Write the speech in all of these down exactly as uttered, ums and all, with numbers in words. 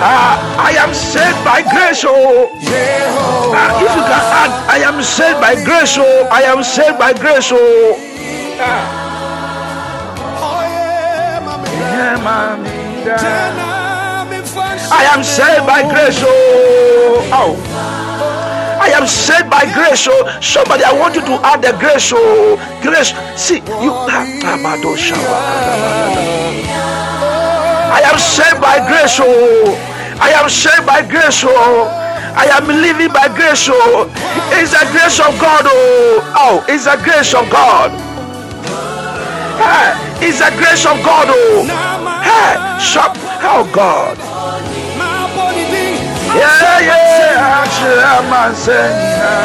Ah, I am saved by grace. Oh, ah, if you can add, I am saved by grace. Oh, I am saved by grace. Oh, ah. I am saved by grace. Oh, oh. I am saved by grace. Oh, somebody, I want you to add the grace. Oh, grace. See, you. I am saved by grace. Oh, I am saved by grace. Oh, I am living by grace. Oh, it's the grace of God. Oh, oh, it's the grace of God. Hey, it's the grace of God. Oh, hey, shop. Oh God. Yeah, yeah, I'm saying.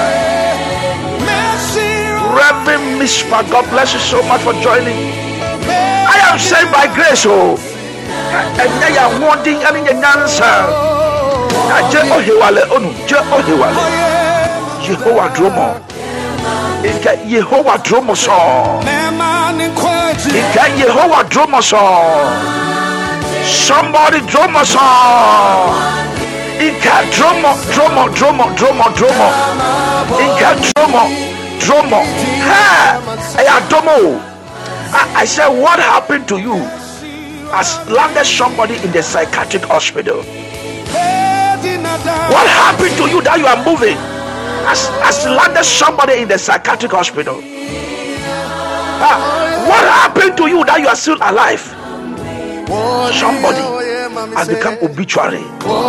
Reverend Mishpa, God bless you so much for joining. I am saved by grace. Oh, and they are wanting any answer. Jehovah Onu, Jehovah, Jehovah Dromo. It got Jehovah Dromo song. It got Jehovah Dromo song. Somebody Dromo song. It got Dromo, Dromo, Dromo, Dromo, Dromo. It got Dromo, Dromo. Ha! I Dromo. I said, what happened to you? As landed somebody in the psychiatric hospital. What happened to you that you are moving? As, as landed somebody in the psychiatric hospital. Ah, what happened to you that you are still alive? Somebody has become obituary.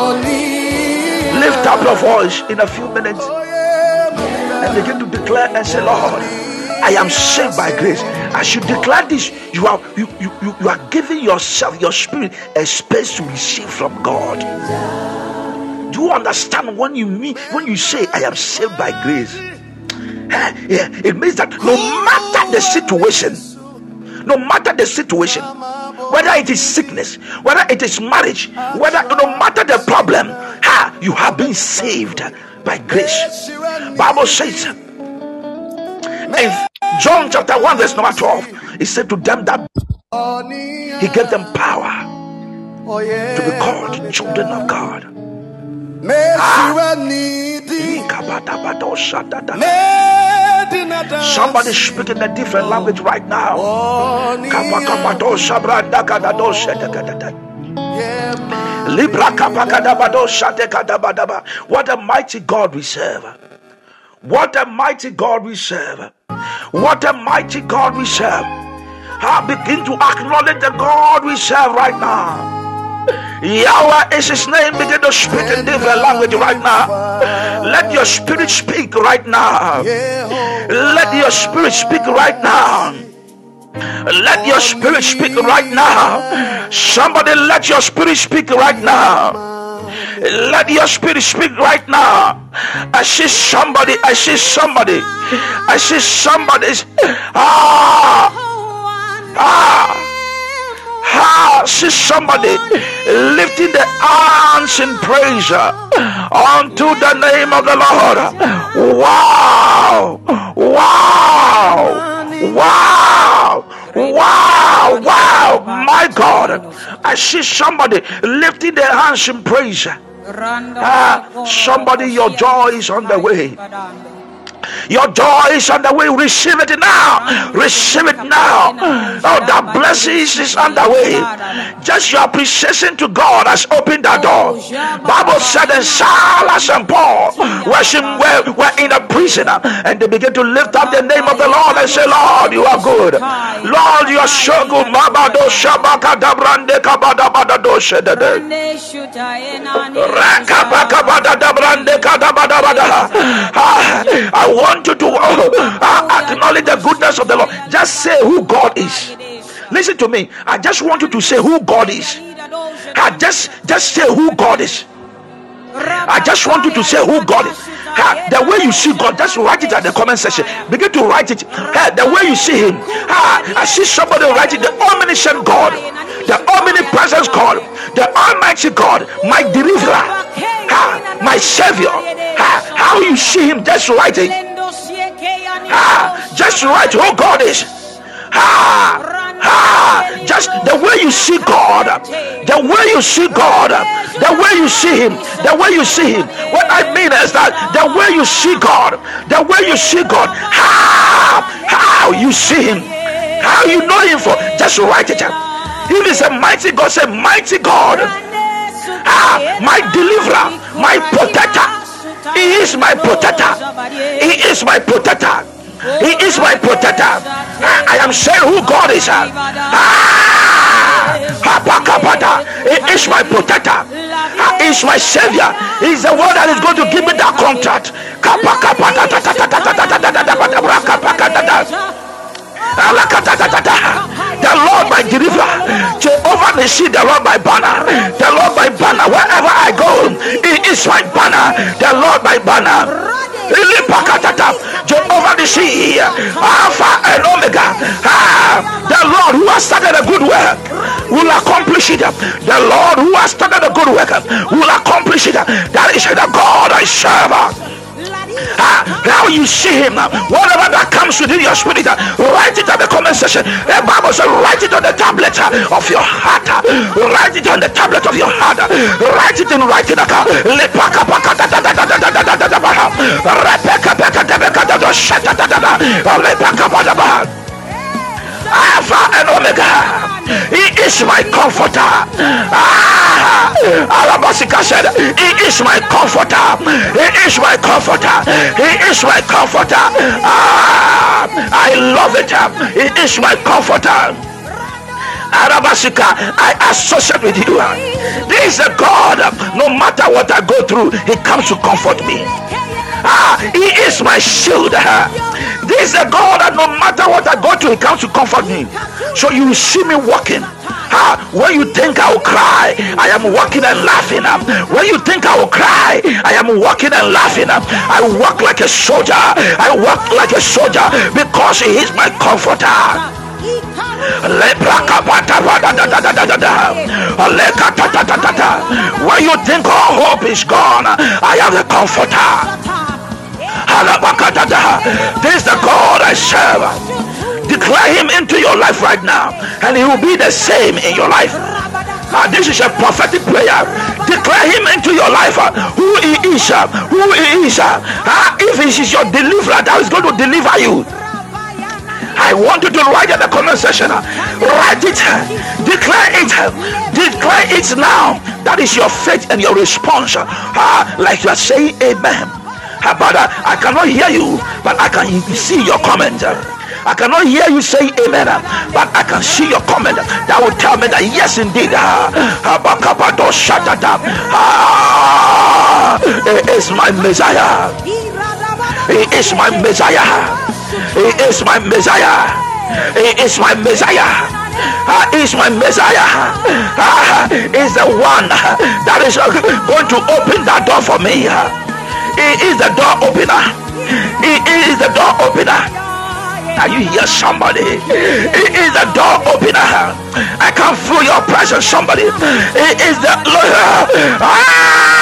Lift up your voice in a few minutes and begin to declare and say, Lord, I am saved by grace. As you declare this, you are you, you, you, you are giving yourself, your spirit, a space to receive from God. Do you understand when you mean when you say I am saved by grace? Yeah, it means that no matter the situation, no matter the situation, whether it is sickness, whether it is marriage, whether no matter the problem, ha, you have been saved by grace. Bible says in John chapter one verse number twelve, he said to them that he gave them power to be called children of God. Ah. Somebody speaking a different language right now. What a mighty God we serve. What a mighty God we serve. What a mighty God we serve. I begin to acknowledge the God we serve right now. Yahweh is his name. Begin to speak in different language right now. Let your spirit speak right now. Let your spirit speak right now. Let your spirit speak right now. Somebody let your spirit speak right now. Let your spirit speak right now. I see somebody. I see somebody. I see somebody. Ah. Ah. Ah, see somebody lifting the arms in praise unto the name of the Lord. Wow, wow, wow, wow, wow, my God. I see somebody lifting their hands in praise. Ah, somebody, your joy is on the way. Your joy is on the way. Receive it now. Receive it now. Oh, that blessing is on the way. Just your appreciation to God has opened that door. Bible said that Silas and Paul were, were in a prison, and they began to lift up the name of the Lord and say, Lord, you are good. Lord, you are so good. I want you to uh, acknowledge the goodness of the Lord. Just say who God is. Listen to me. I just want you to say who God is. I just just say who God is. I just want you to say who God is. Ha, the way you see God, just write it at the comment section. Begin to write it. Ha, the way you see him. Ha, I see somebody writing the omniscient God, the omnipresent God, the almighty God, my deliverer, ha, my savior. Ha, how you see him, just write it. Ha, just write who God is. Ha, Ah, just the way you see God, the way you see God, the way you see Him, the way you see Him. What I mean is that the way you see God, the way you see God, how, how you see Him, how you know Him for, just write it out. If He's a mighty God, say mighty God. Ah, my deliverer, my protector. He is my protector. He is my protector. He is my protector. I am saying who God is. Ah, He is my protector. He is my savior. He is the one that is going to give me that contract. The Lord my deliverer, Jehovah Nissi, the Lord my banner, the Lord my banner. Wherever I go, He is my banner. The Lord my banner. Jehovah Nissi, Alpha and Omega. Ah, the Lord who has started a good work will accomplish it. The Lord who has started a good work will accomplish it. That is the God I serve. Ah, now you see Him. Whatever that comes within your spirit, write it at the comment section. The Bible says, write it on the tablet of your heart. Write it on the tablet of your heart. Write it in writing. Alpha and Omega. He is my comforter. Ah, Alabasika said, He is my comforter. He is my comforter. He is my comforter. Ah, I love it. He is my comforter. Arabasika, I associate with you. This is a God. No matter what I go through, He comes to comfort me. Ah, He is my shield. This is a God that no matter what I go through, He comes to comfort me. So you will see me walking. Ah, when you think I will cry, I am walking and laughing. When you think I will cry, I am walking and laughing. I walk like a soldier. I walk like a soldier because He is my comforter. When you think all hope is gone, I am the comforter. This is the God I serve. Declare Him into your life right now, and He will be the same in your life. Uh, this is a prophetic prayer. Declare Him into your life. Uh, who He is, uh, who He is. Uh, uh, if He is your deliverer, that is going to deliver you. I want you to write in the comment section. Uh, write it. Uh, declare it. Uh, declare it now. That is your faith and your response. Uh, like you are saying amen. Uh, but uh, I cannot hear you, but I can see your comment. Uh, I cannot hear you say amen, but I can see your comment that will tell me that yes indeed, ah, He is my Messiah. He is my Messiah. He is my Messiah. He is my Messiah. Uh, he is my Messiah. Uh, he is the one that is going to open that door for me. He is the door opener. He is the door opener. Are you here, somebody? It is the door opener. I can feel your presence, somebody. It is the ah!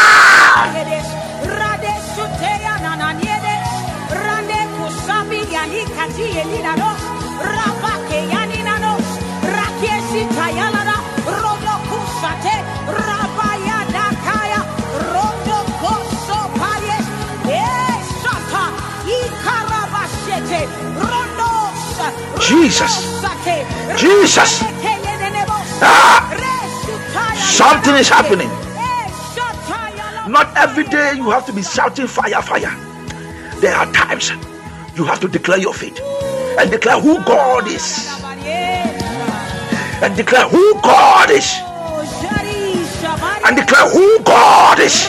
Jesus, Jesus, ah, something is happening. Not every day you have to be shouting fire, fire. There are times you have to declare your faith and declare who God is, and declare who God is, and declare who God is.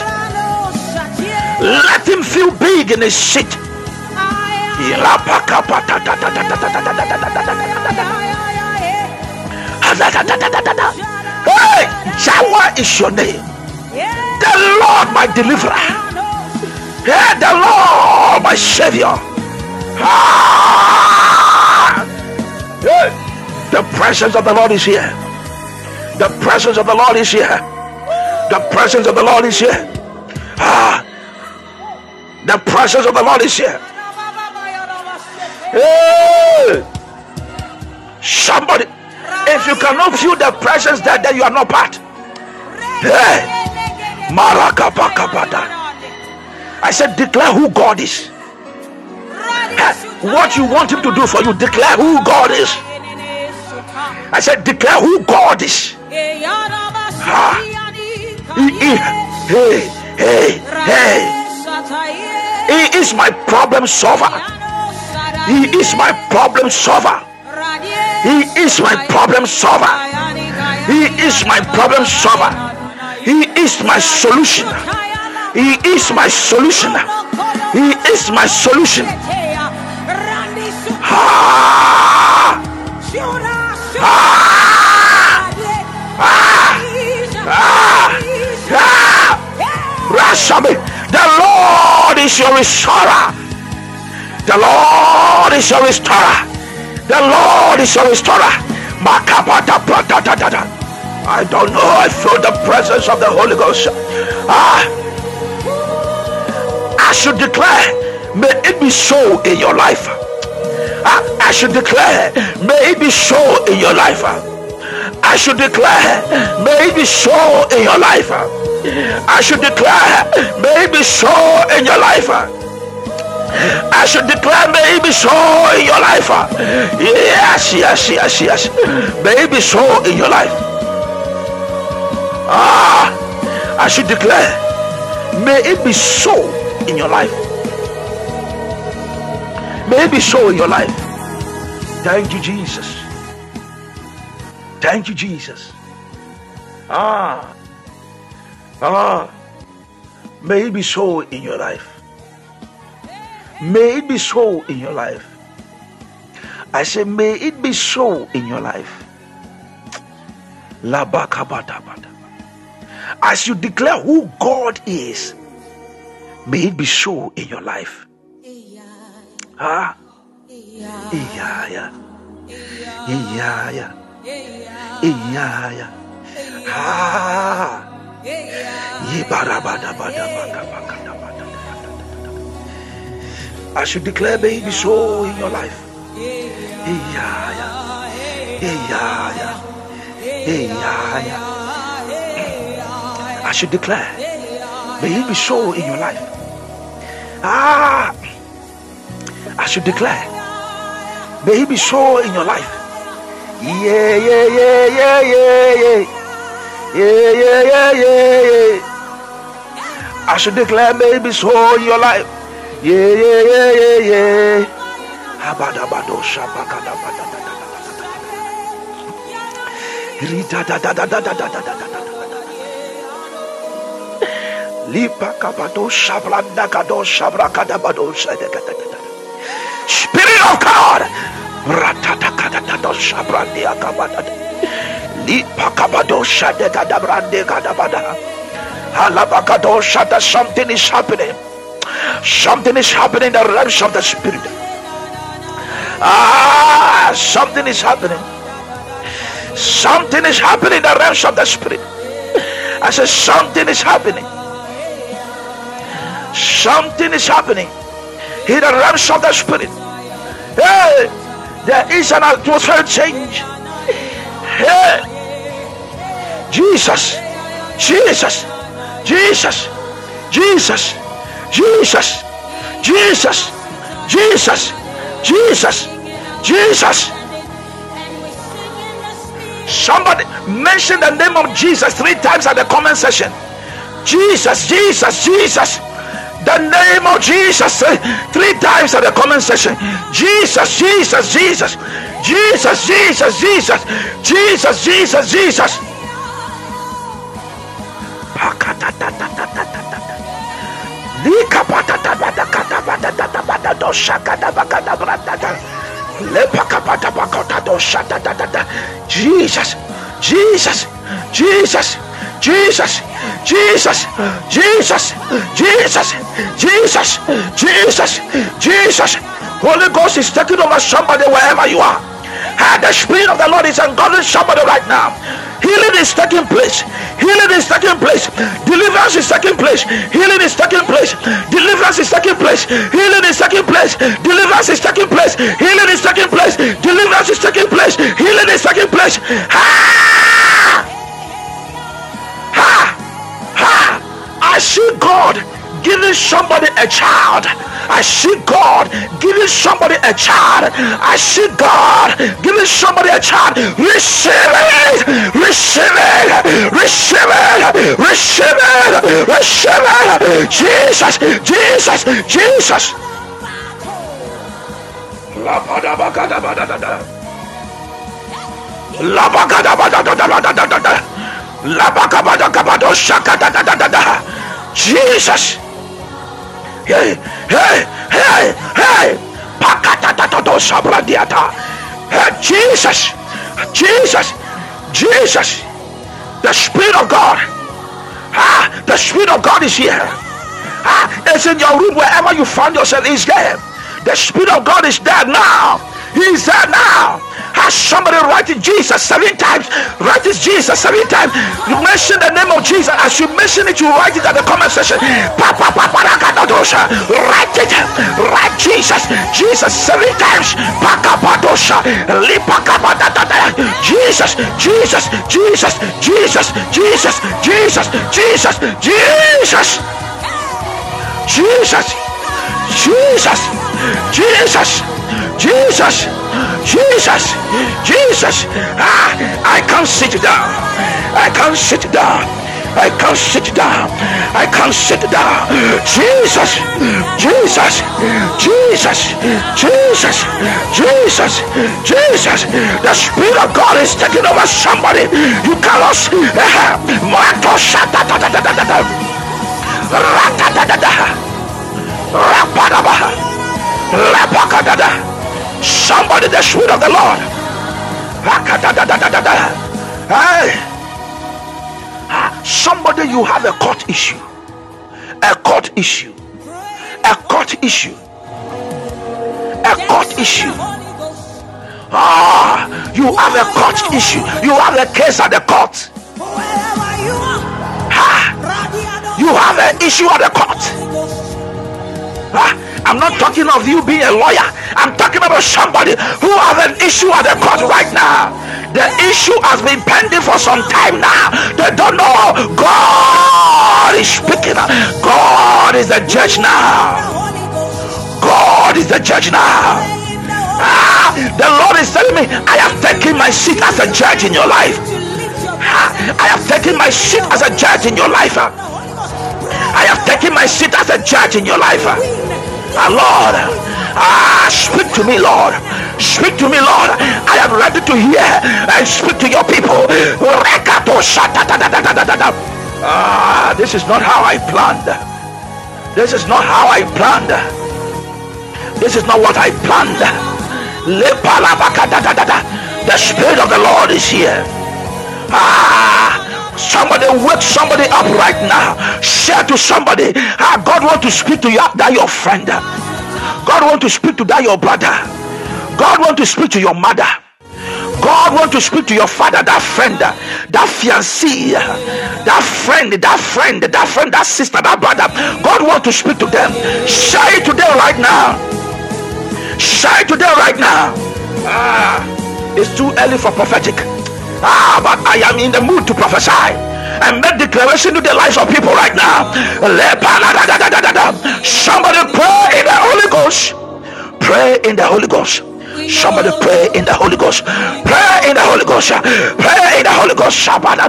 Let Him feel big in His seat. Hey, Yahweh is your name. The Lord my deliverer. Hey, the Lord my savior. Ah! Hey, the presence of the Lord is here. The presence of the Lord is here. The presence of the Lord is here. Ah! The presence of the Lord is here. Hey! Somebody, if you cannot feel the presence there, then you are not part. Hey, Marakapakapata. I said, declare who God is. Hey, what you want him to do for you, declare who God is. I said, declare who God is. Ah. He, he, hey, hey, hey. He is my problem solver. He is my problem solver. He is my problem solver. He is my problem solver. He is my solution. He is my solution. He is my solution. Ah! Ah! Ah! Ah! Ah! Rashabi, the Lord is your restorer. The Lord is your restorer. The Lord is your restorer. I don't know. I feel the presence of the Holy Ghost. Ah, I should declare, may it be so in your life. Ah, I should declare, may it be so in your life. I should declare, may it be so in your life. I should declare, may it be so in your life. I should declare, may it be so in your life. Yes, yes, yes, yes. May it be so in your life. Ah, I should declare, may it be so in your life. May it be so in your life. Thank you, Jesus. Thank you, Jesus. Ah, ah, may it be so in your life. May it be so in your life. I say, may it be so in your life. As you declare who God is, may it be so in your life. Ah, yeah, yeah, yeah, yeah, yeah. Ah, I should declare, may it be so in your life. Yeah, yeah, yeah, yeah, yeah. I should declare, may it be so in your life. Ah, I should declare, may it be so in your life. Yeah, yeah, yeah, yeah, yeah, yeah, yeah, yeah, yeah, yeah, yeah. I should declare, may it be so in your life. Yeah, yeah, yeah, yeah, yeah. Abadabado shabakada badada. Rita da da da da da da da da da. Lipa kabado shabranda kado shabrakada bado shadekada. Spirit of God. Ratata kada da shabrandi akabada. Lipa kabado shadekada brande kada bada. Halabakado shada, something is happening. Something is happening in the realms of the spirit. Ah, something is happening. Something is happening in the realms of the spirit. I said, something is happening. Something is happening in the realms of the spirit. Hey, there is an atmosphere change. Hey, Jesus, Jesus, Jesus, Jesus. Jesus, Jesus, Jesus, Jesus, Jesus. Somebody mention the name of Jesus three times at the comment section. Jesus, Jesus, Jesus. The name of Jesus three times at the comment section. Jesus, Jesus, Jesus, Jesus, Jesus, Jesus, Jesus, Jesus, Jesus. Jesus, Jesus, Jesus, Jesus, Jesus, Jesus, Jesus, Jesus, Jesus, Jesus. Holy Ghost is taking over somebody wherever you are. And the Spirit of the Lord is engulfing somebody right now. He Healing is taking place. Healing is taking place. Deliverance is taking place. Healing is taking place. Deliverance is taking place. Healing is taking place. Deliverance is taking place. Healing is taking place. Deliverance is taking place. Healing is taking place. Ha! Ha! Ha! I see God giving somebody a child. I see God giving somebody a child. I see God giving somebody a child. Receive it. Receive it. Receive it. Receive it. Receive it. Jesus. Jesus. Jesus. La bada bada bada bada. La bada bada bada bada bada. La bada bada bada shaka da da da da. Jesus. Hey, hey, hey, hey, Pakatatato Sabradiata. Hey, Jesus, Jesus, Jesus, the Spirit of God. Ah, the Spirit of God is here. Ah, it's in your room wherever you find yourself. He's there. The Spirit of God is there now. He's there now. Has somebody write it Jesus seven times? Write it Jesus seven times. You mention the name of Jesus. As you mention it, you write it at the comment section. Write it. Write Jesus. Jesus seven times. Jesus. Jesus. Jesus. Jesus. Jesus. Jesus. Jesus. Jesus. Jesus. Jesus. Jesus. Jesus, Jesus, Jesus. Ah, I can't sit down. I can't sit down. I can't sit down. I can't sit down. Jesus, Jesus, Jesus, Jesus, Jesus, Jesus. The Spirit of God is taking over somebody. You cannot see. Somebody, the Spirit of the Lord. Hey. Somebody, you have a court issue. A court issue. A court issue. A court issue. Ah, you have a court issue. You have a case at the court. Ah, you have an issue at the court. Ah, I'm not talking of you being a lawyer. I'm talking about somebody who has an issue at the court right now. The issue has been pending for some time now. They don't know. God is speaking. God is the judge now. God is the judge now. Ah, the Lord is telling me, I have taken my seat as a judge in your life. Ah, I have taken my seat as a judge in your life. I have taken my seat as a judge in your life. Ah, Lord, ah, speak to me, Lord. Speak to me, Lord. I am ready to hear and speak to your people. Ah, this is not how I planned. This is not how I planned. This is not what I planned. The Spirit of the Lord is here. Ah, somebody wake somebody up right now. Share to somebody. Ah, God want to speak to you, that your friend. God want to speak to that your brother. God want to speak to your mother. God want to speak to your father, that friend, that fiancé, that friend, that friend, that friend, that sister, that brother. God want to speak to them. Share it to them right now. Share it to them right now. Ah, it's too early for prophetic. Ah, but I am in the mood to prophesy and make declaration to the lives of people right now. Somebody pray in the Holy Ghost. Pray in the Holy Ghost. Somebody pray in the Holy Ghost. Pray in the Holy Ghost. Pray in the Holy Ghost.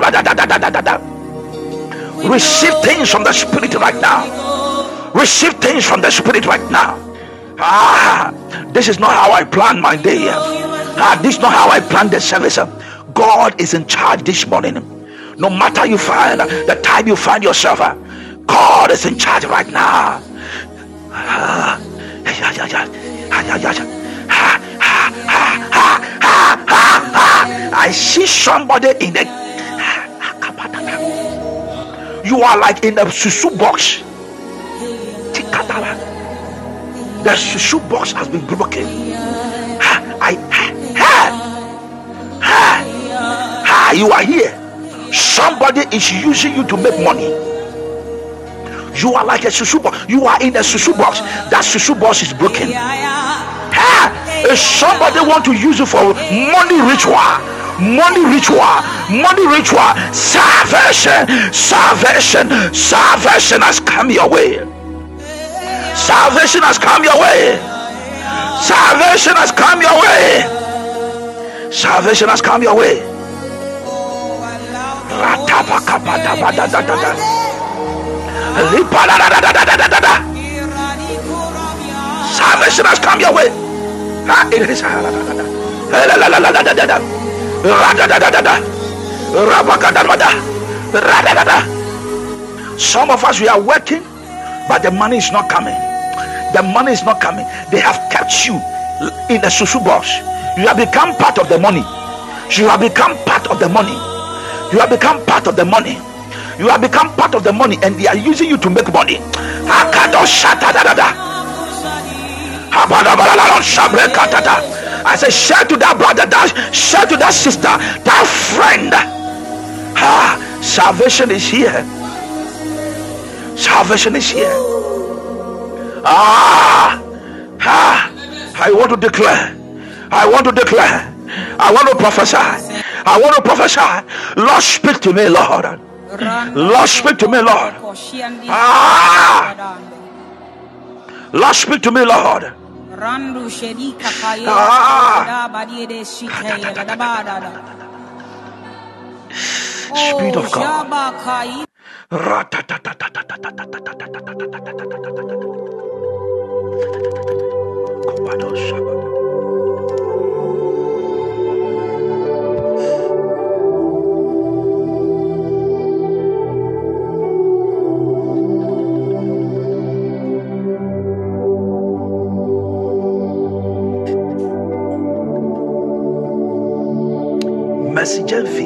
Receive things from the Spirit right now. Receive things from the Spirit right now. Ah, this is not how I plan my day. Ah, this is not how I plan the service. God is in charge this morning. No matter you find the time you find yourself, God is in charge right now. Ah, yeah, yeah, yeah, yeah, yeah, yeah. Ha, ha, ha, ha, ha, ha. I see somebody in the. You are like in the susu box. The susu box has been broken. Ha, I, ha, ha, ha, ha. You are here. somebody is using you to make money. You are like a susu box. You are in a susu box. That susu box is broken. Hey, if somebody want to use you for money ritual, money ritual, money ritual, salvation, salvation, salvation has come your way. Salvation has come your way. Salvation has come your way. Salvation has come your way. Salvation has come your way. Some of us, we are working, but the money is not coming. The money is not coming. They have kept you in a susu box. You have become part of the money. You have become part of the money. You have become part of the money. You have become part of the money, and they are using you to make money. I say, share to that brother, that share to that sister, that friend. Ah, salvation is here. Salvation is here. Ah, ah, I want to declare. I want to declare. I want to prophesy. I want to prophesy. Lord, speak to me, Lord. Lord, speak to me, Lord. Ah, Lord, speak to me, Lord. Ah. Spirit of God. Messenger V.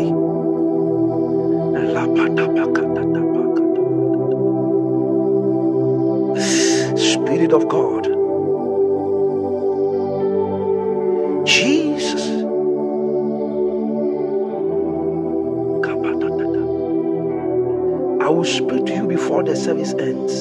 Spirit of God. Jesus. I will speak to you before the service ends.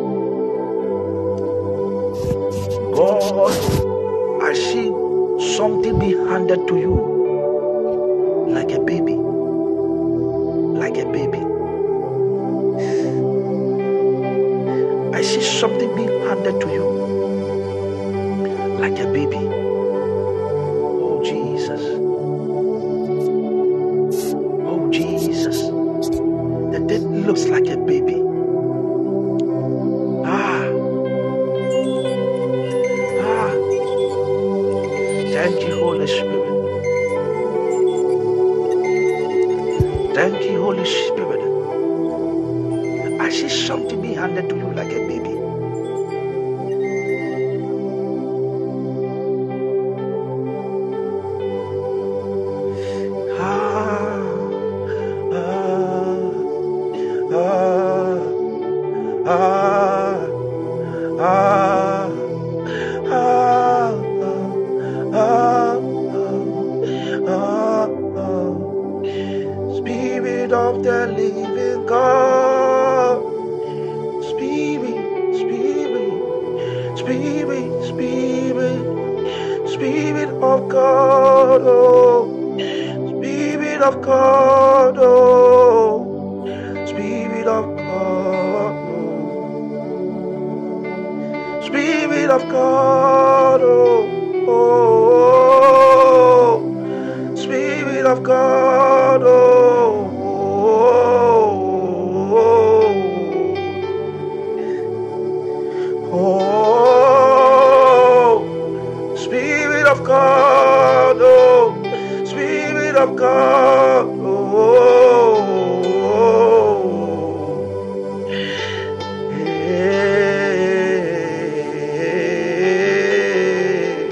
God, I see something be handed to you. Like a baby, like a baby. I see something being handed to you, like a baby. Oh Jesus, oh Jesus, the dead looks like a baby. Ah, ah, thank you, Holy Spirit. Thank you, Holy Spirit. I see something being handed to you like a baby. Ah, ah, ah, ah, ah, ah, ah, ah, ah. Spirit of the living God, Spirit, Spirit, Spirit, Spirit, Spirit of God, oh, Spirit of God, oh, Spirit of God, oh, Spirit of God, oh, oh, Spirit of God, oh. God, oh, Spirit of God, oh, hey.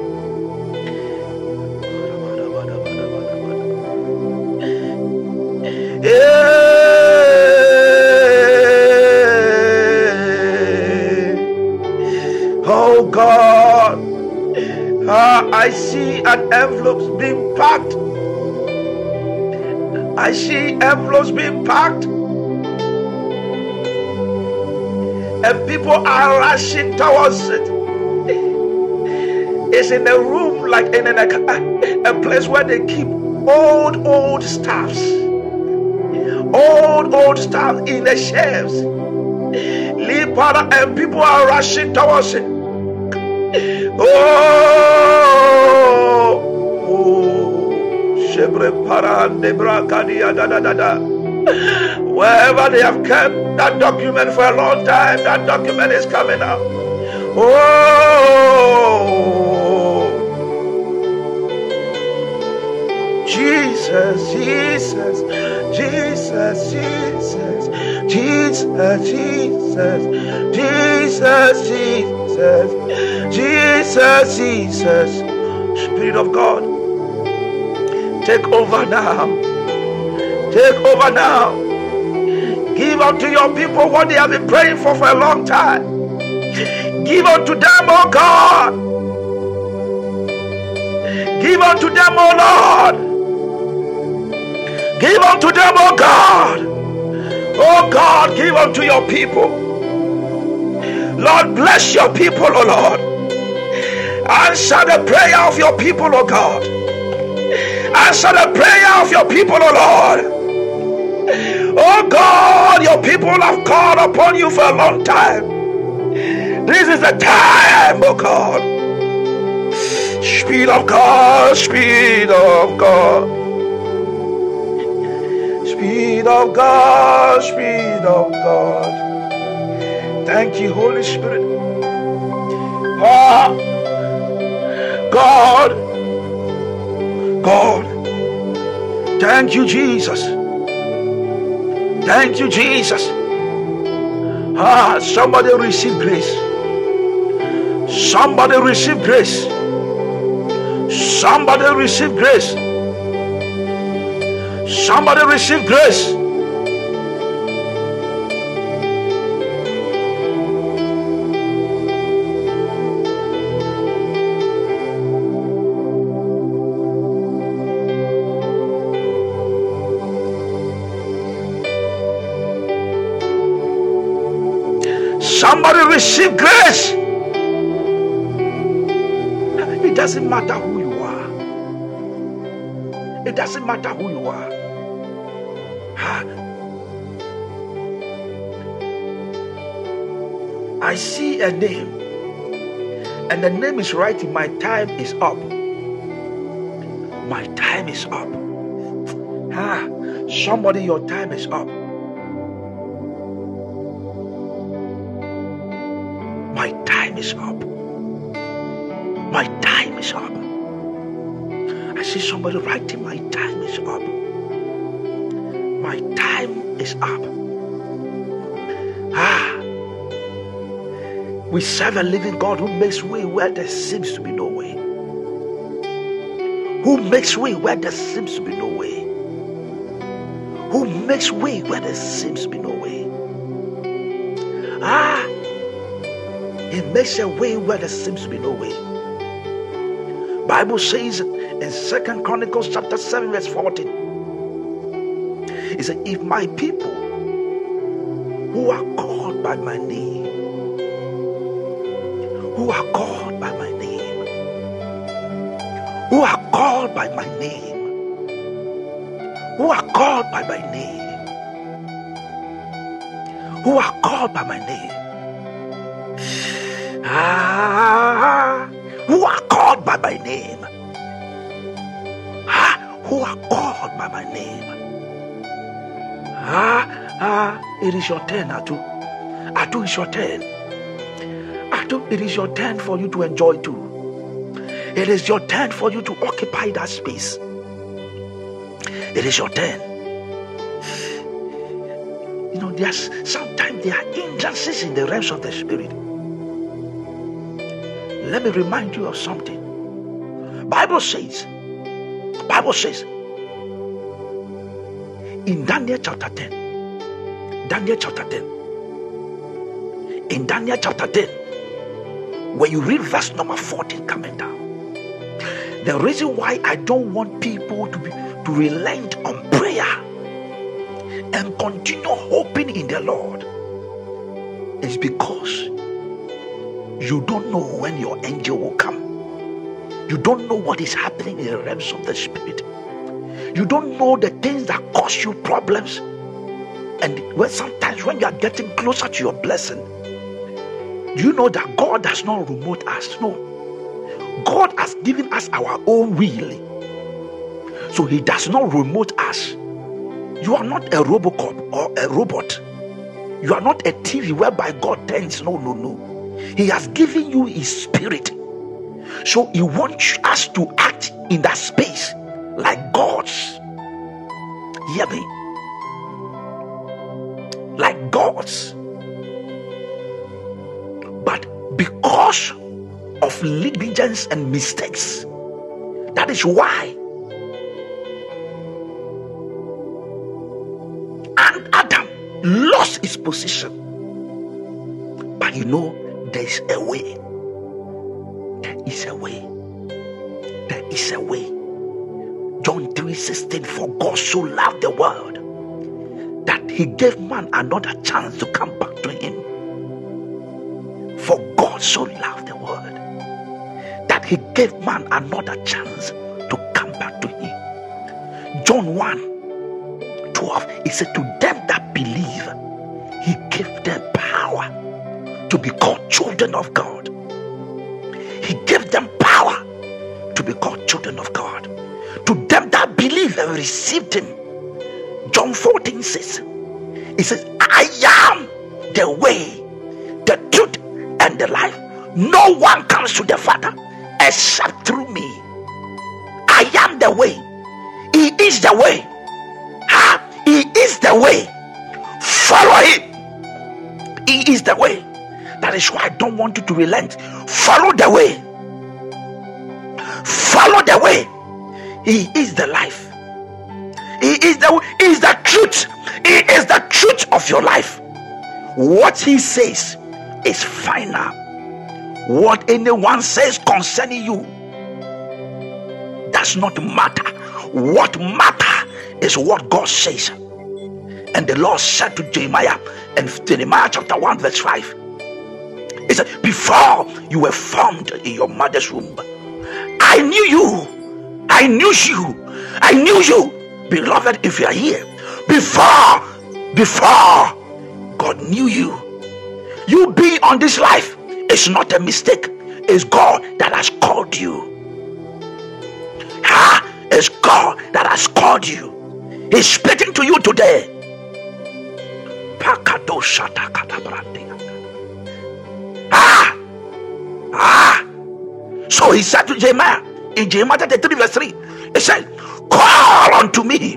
Yeah. Oh God. Ah, I see an envelope being packed. I I see envelopes being packed, and people are rushing towards it. It's in a room, like in a, a place where they keep old, old stuffs. Old, old stuff in the shelves. And people are rushing towards it. Oh, wherever they have kept that document for a long time, that document is coming out. Oh, Jesus, Jesus, Jesus, Jesus, Jesus, Jesus, Jesus, Jesus, Jesus, Jesus. Spirit of God, take over now. Take over now. Give unto your people what they have been praying for for a long time. Give unto them, oh God. Give unto them, oh Lord. Give unto them, oh God. Oh God, give unto your people. Lord, bless your people, oh Lord. Answer the prayer of your people, oh God. Answer the prayer of your people, oh Lord. Oh God, your people have called upon you for a long time. This is the time, oh God. Spirit of God, Spirit of God. Spirit of God, Spirit of God. Thank you, Holy Spirit. Ah, God, God. Thank you, Jesus. Thank you, Jesus. Ah, somebody receive grace. Somebody receive grace. Somebody receive grace. Somebody receive grace. Somebody receive grace. It doesn't matter who you are. It doesn't matter who you are. I see a name, and the name is writing, my time is up. My time is up. Ah, somebody, your time is up. My time is up. My time is up. I see somebody writing, my time is up. My time is up. Ah. We serve a living God who makes way where there seems to be no way. Who makes way where there seems to be no way. Who makes way where there seems to be no way. Ah. He makes a way where there seems to be no way. Bible says in Second Chronicles chapter seven verse fourteen. It said, if my people who are called by my name, who are called by my name, who are called by my name, who are called by my name, who are called by my name, Ah, who are called by my name. Ah, who are called by my name. Ah, ah, it is your turn, Atu. Atu, it's your turn. Atu, it is your turn for you to enjoy too. It is your turn for you to occupy that space. It is your turn. You know, there's sometimes there are hindrances in the realms of the spirit. Let me remind you of something. Bible says, Bible says, in Daniel chapter ten, Daniel chapter ten, in Daniel chapter ten, when you read verse number fourteen coming down, the reason why I don't want people to be to relent on prayer and continue hoping in the Lord is because you don't know when your angel will come. You don't know what is happening in the realms of the spirit. You don't know the things that cause you problems. And when sometimes when you are getting closer to your blessing, do you know that God does not remote us? No. God has given us our own will. So he does not remote us. You are not a Robocop or a robot. You are not a T V whereby God turns. No, no, no. He has given you his spirit. So he wants us to act in that space like gods. Hear me? Like gods. But because of negligence and mistakes, that is why and Adam lost his position. But you know, there is a way. There is a way. There is a way. John three sixteen, for God so loved the world that he gave man another chance to come back to him. For God so loved the world that he gave man another chance to come back to him. John one twelve, he said, to them that believe, he gave them power to be called children of God. He gave them power to be called children of God. To them that believe and received him. John fourteen says, he says, I am the way, the truth, and the life. No one comes to the Father except through me. I am the way. He is the way. Ha! He is the way. Follow him. He is the way. That is why I don't want you to relent. Follow the way. Follow the way. He is the life. He is the he is the truth. He is the truth of your life. What he says is final. What anyone says concerning you does not matter. What matters is what God says. And the Lord said to Jeremiah in Jeremiah chapter one verse five, he said, before you were formed in your mother's womb, I knew you. I knew you. I knew you. Beloved, if you are here, before, before God knew you, you being on this life is not a mistake. It's God that has called you. Ah, it's God that has called you. He's speaking to you today. Ah, ah. So he said to Jeremiah in Jeremiah thirty-three verse three, he said, call unto me.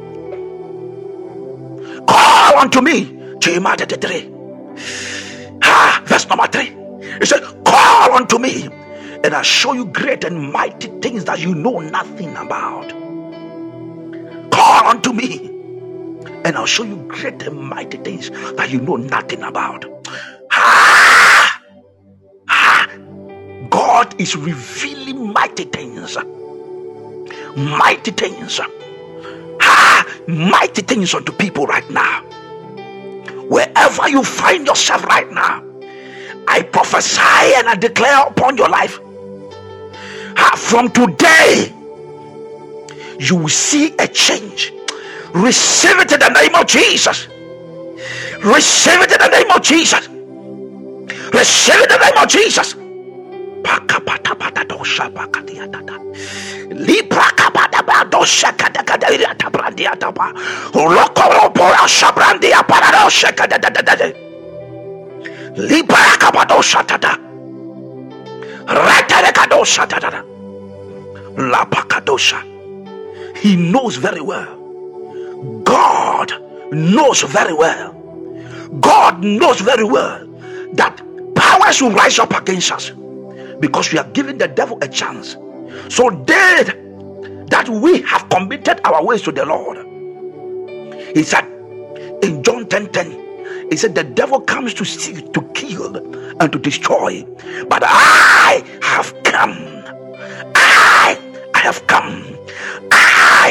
Call unto me. Jeremiah thirty-three. Ah, verse number three. He said, call unto me, and I'll show you great and mighty things that you know nothing about. Call unto me, and I'll show you great and mighty things that you know nothing about. Ah, ah, God is revealing mighty things. Mighty things. Ah, mighty things unto people right now. Wherever you find yourself right now, I prophesy and I declare upon your life, ah, from today you will see a change. Receive it in the name of Jesus. Receive it in the name of Jesus. Receive it in the name of Jesus. Libra kabada bado shakada kadari atabrandi ataba. Lokoro pora shabrandi aparado shakada dadade. Libra kabado shatada. Ratare kado shatada. La pakadosha. He knows very well. God knows very well. God knows very well that powers will rise up against us because we are giving the devil a chance. So dead that we have committed our ways to the Lord. He said in John ten ten, he said the devil comes to steal, to kill, and to destroy. But I have come. I, I have come. I, I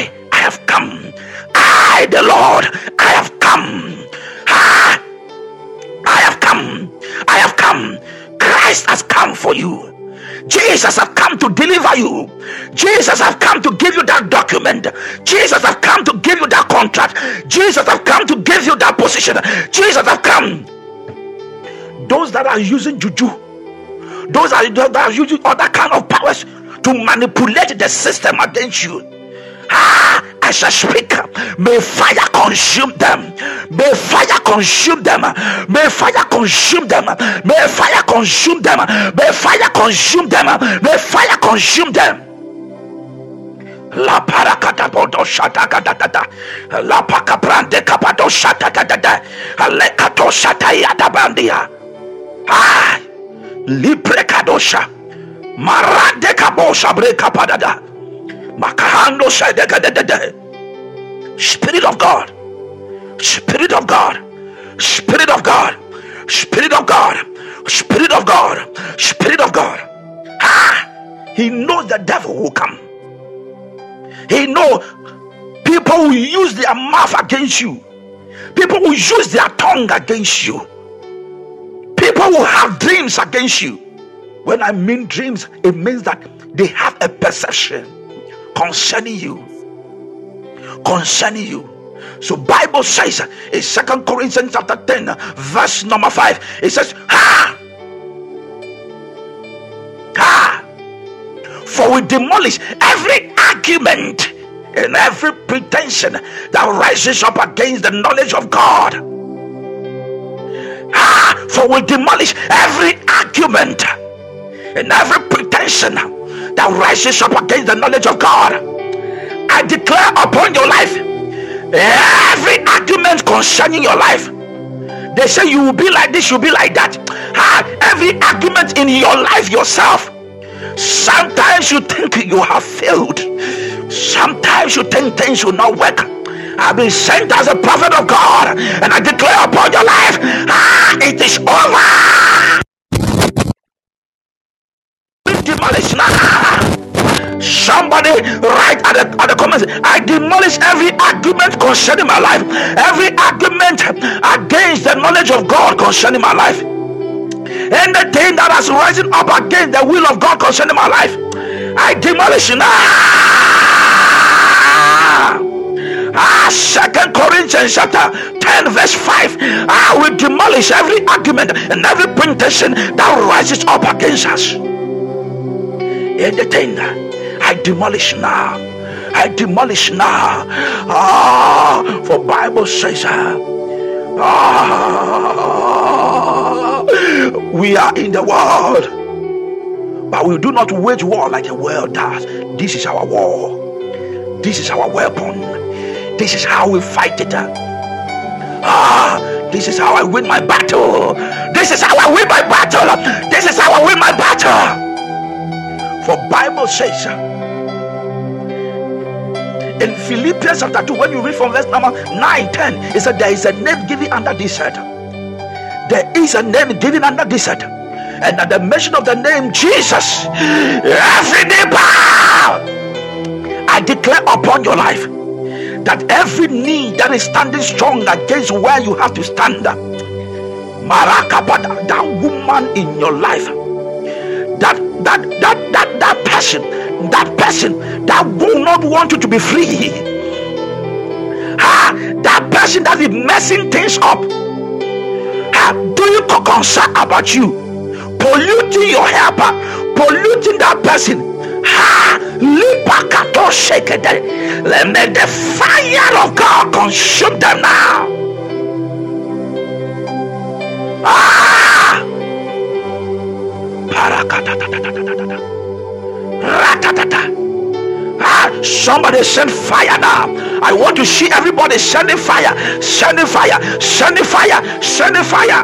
have come. I, the Lord, I have come. Ah, I have come. I have come. Christ has come for you. Jesus has come to deliver you. Jesus has come to give you that document. Jesus has come to give you that contract. Jesus has come to give you that position. Jesus has come. Those that are using juju, those are, that are using other kind of powers to manipulate the system against you, ah, I shall speak. May fire consume them. May fire consume them. May fire consume them. May fire consume them. May fire consume them. May fire consume them. La parakata bodo shata gadada. La pakabrande kapado shata gadada. Alekato shata yada bandia. Ah, libre kadosha. Marade kabosha breka padada. Makahando shade gadada. Spirit of God, Spirit of God, Spirit of God, Spirit of God, Spirit of God, Spirit of God. Ah, he knows the devil will come. He knows people will use their mouth against you. People will use their tongue against you. People will have dreams against you. When I mean dreams, it means that they have a perception concerning you. Concerning you. So Bible says in Second Corinthians chapter ten, verse number five, it says, ha! Ha! For we demolish every argument and every pretension that rises up against the knowledge of God. Ah, for we demolish every argument and every pretension that rises up against the knowledge of God. I declare upon your life every argument concerning your life. They say you will be like this, you'll be like that. Ah, every argument in your life yourself. Sometimes you think you have failed. Sometimes you think things will not work. I've been sent as a prophet of God, and I declare upon your life, ah, it is over. Demolish now. Somebody write at the, at the comments, I demolish every argument concerning my life, every argument against the knowledge of God concerning my life, anything that has risen up against the will of God concerning my life, I demolish now. Ah, Second Corinthians chapter ten, verse five. I will demolish every argument and every pretension that rises up against us. Anything I demolish now. I demolish now. Ah, for Bible says, ah, we are in the world, but we do not wage war like the world does. This is our war. This is our weapon. This is how we fight it. Ah, this is how I win my battle. This is how I win my battle. This is how I win my battle. For Bible says in Philippians chapter two, when you read from verse number nine, ten, it said there is a name given under this earth. There is a name given under this earth, and at the mention of the name Jesus, every knee bow. I declare upon your life that every knee that is standing strong against where you have to stand, Marakabada, that woman in your life, that that that that that person, that person that will not want you to be free, ah, that person that is messing things up, ah, doing concern about you, polluting your helper, polluting that person. Ha! Lipakato shake it. Let the fire of God consume them now. Ah! Ah! Somebody send fire now. I want to see everybody sending fire, sending fire, sending fire, sending fire.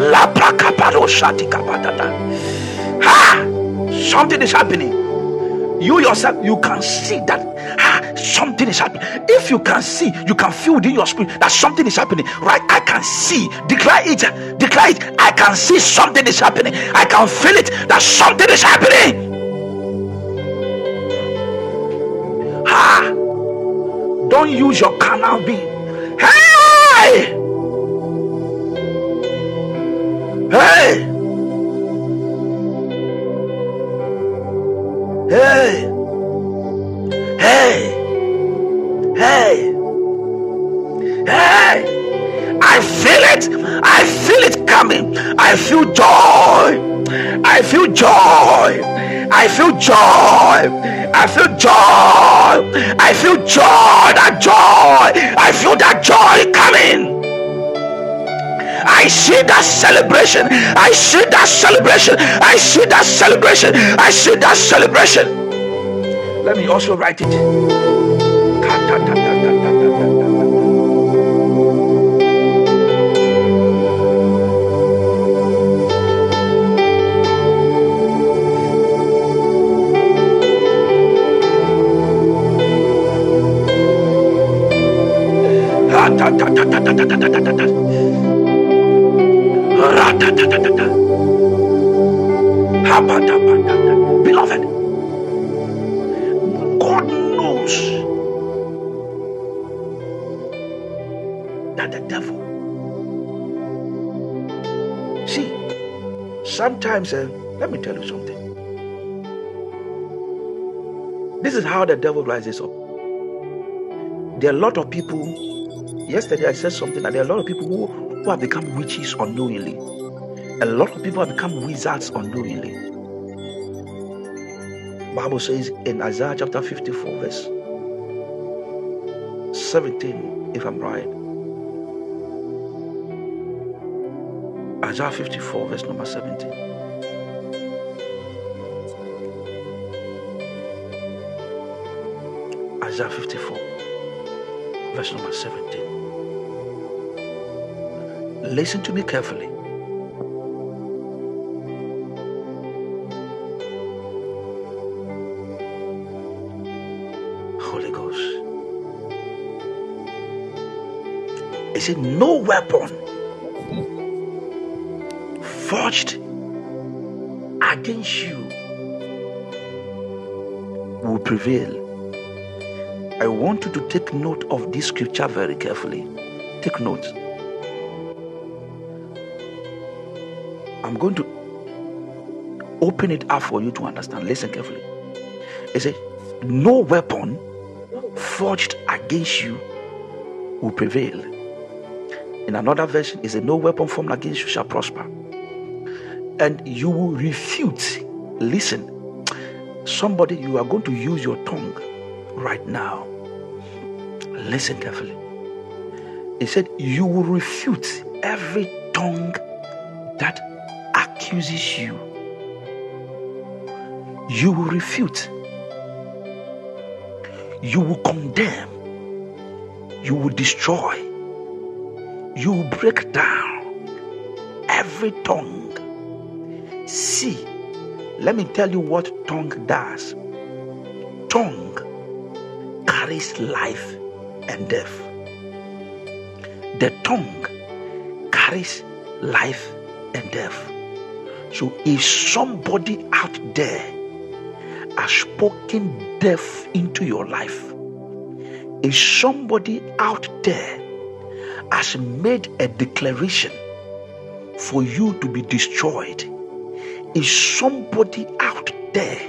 Ah, something is happening. you yourself, you can see that ah, something is happening. If you can see, you can feel within your spirit that something is happening. Right? I can see. Declare it. Declare it. I can see something is happening. I can feel it that something is happening. Ah, don't use your carnal being. Hey! Hey! Hey! Hey! Hey! Hey! I feel it! I feel it coming! I feel joy! I feel joy! I feel joy! I feel joy! I feel joy! That joy! I feel that joy coming! I see that celebration. I see that celebration. I see that celebration. I see that celebration. Let me also write it. Beloved, God knows that the devil, see, sometimes uh, let me tell you something. This is how the devil rises up. There are a lot of people. Yesterday I said something that there are a lot of people who, who have become witches unknowingly. A lot of people have become wizards unknowingly. Bible says in Isaiah chapter fifty-four verse seventeen, if I'm right. Isaiah fifty-four verse number seventeen. Isaiah fifty-four verse number seventeen. Listen to me carefully. Holy Ghost. It said, no weapon forged against you will prevail. I want you to take note of this scripture very carefully. Take note. I'm going to open it up for you to understand. Listen carefully. It says, no weapon forged against you will prevail. In another version, it says, no weapon formed against you shall prosper. And you will refute. Listen, somebody, you are going to use your tongue right now. Listen carefully. It said, you will refute every tongue that accuses you. You will refute. You will condemn. You will destroy. You will break down every tongue. See, let me tell you what tongue does. Tongue carries life and death. The tongue carries life and death. So if somebody out there has spoken death into your life, if somebody out there has made a declaration for you to be destroyed, if somebody out there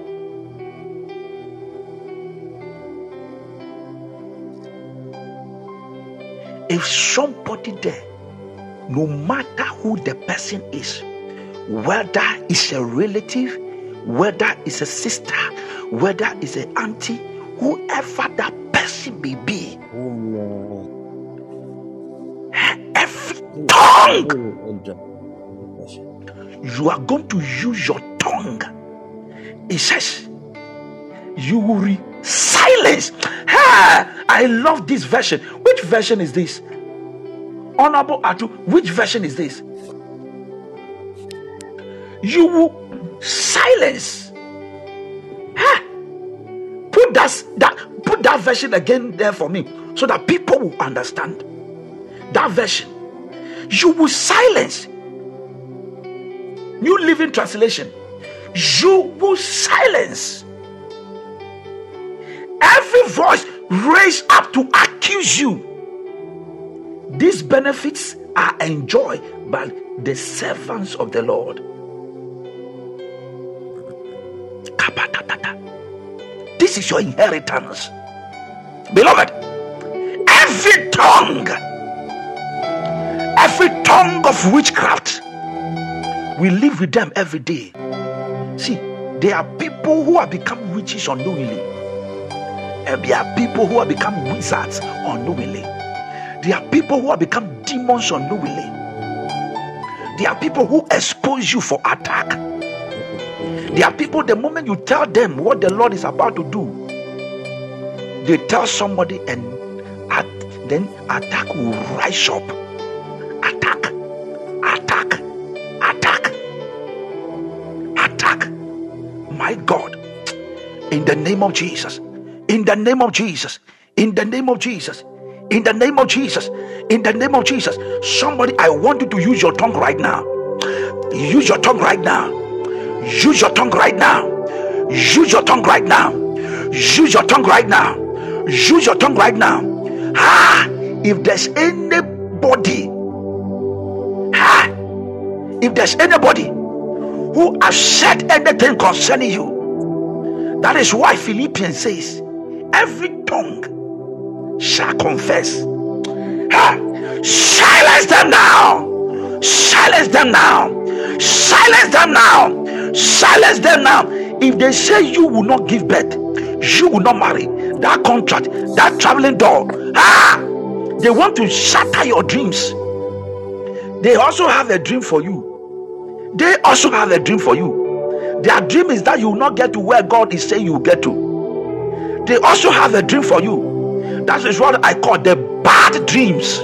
if somebody there, no matter who the person is, whether it's a relative, whether it's a sister, whether it's an auntie, whoever that person may be, every tongue, you are going to use your tongue. It says you will re- silence. Ah, I love this version. Which version is this? Honorable Atu, which version is this? You will silence. Ah, Put that, that, put that version again there for me so that people will understand. That version. You will silence. New Living Translation. You will silence every voice raised up to accuse you. These benefits are enjoyed by the servants of the Lord. This is your inheritance. Beloved, every tongue, every tongue of witchcraft, we live with them every day. See, there are people who have become witches unknowingly. And there are people who have become wizards unknowingly. There are people who have become demons unknowingly. There are people who expose you for attack. There are people, the moment you tell them what the Lord is about to do, they tell somebody, and at, then attack will rise up. Attack, attack, attack, attack. My God, in the name of Jesus, in the name of Jesus, in the name of Jesus, in the name of Jesus, in the name of Jesus. Somebody, I want you to use your tongue right now. Use your tongue right now. Use your tongue right now. Use your tongue right now. Use your tongue right now. Use your tongue right now. Ah, if there's anybody, ah, if there's anybody who has said anything concerning you, that is why Philippians says, every tongue shall confess. Ah, silence them now. Silence them now. Silence them now. Silence them now. If they say you will not give birth, you will not marry, that contract, that traveling dog, ah, they want to shatter your dreams. They also have a dream for you. They also have a dream for you. Their dream is that you will not get to where God is saying you will get to. They also have a dream for you. That is what I call the bad dreams.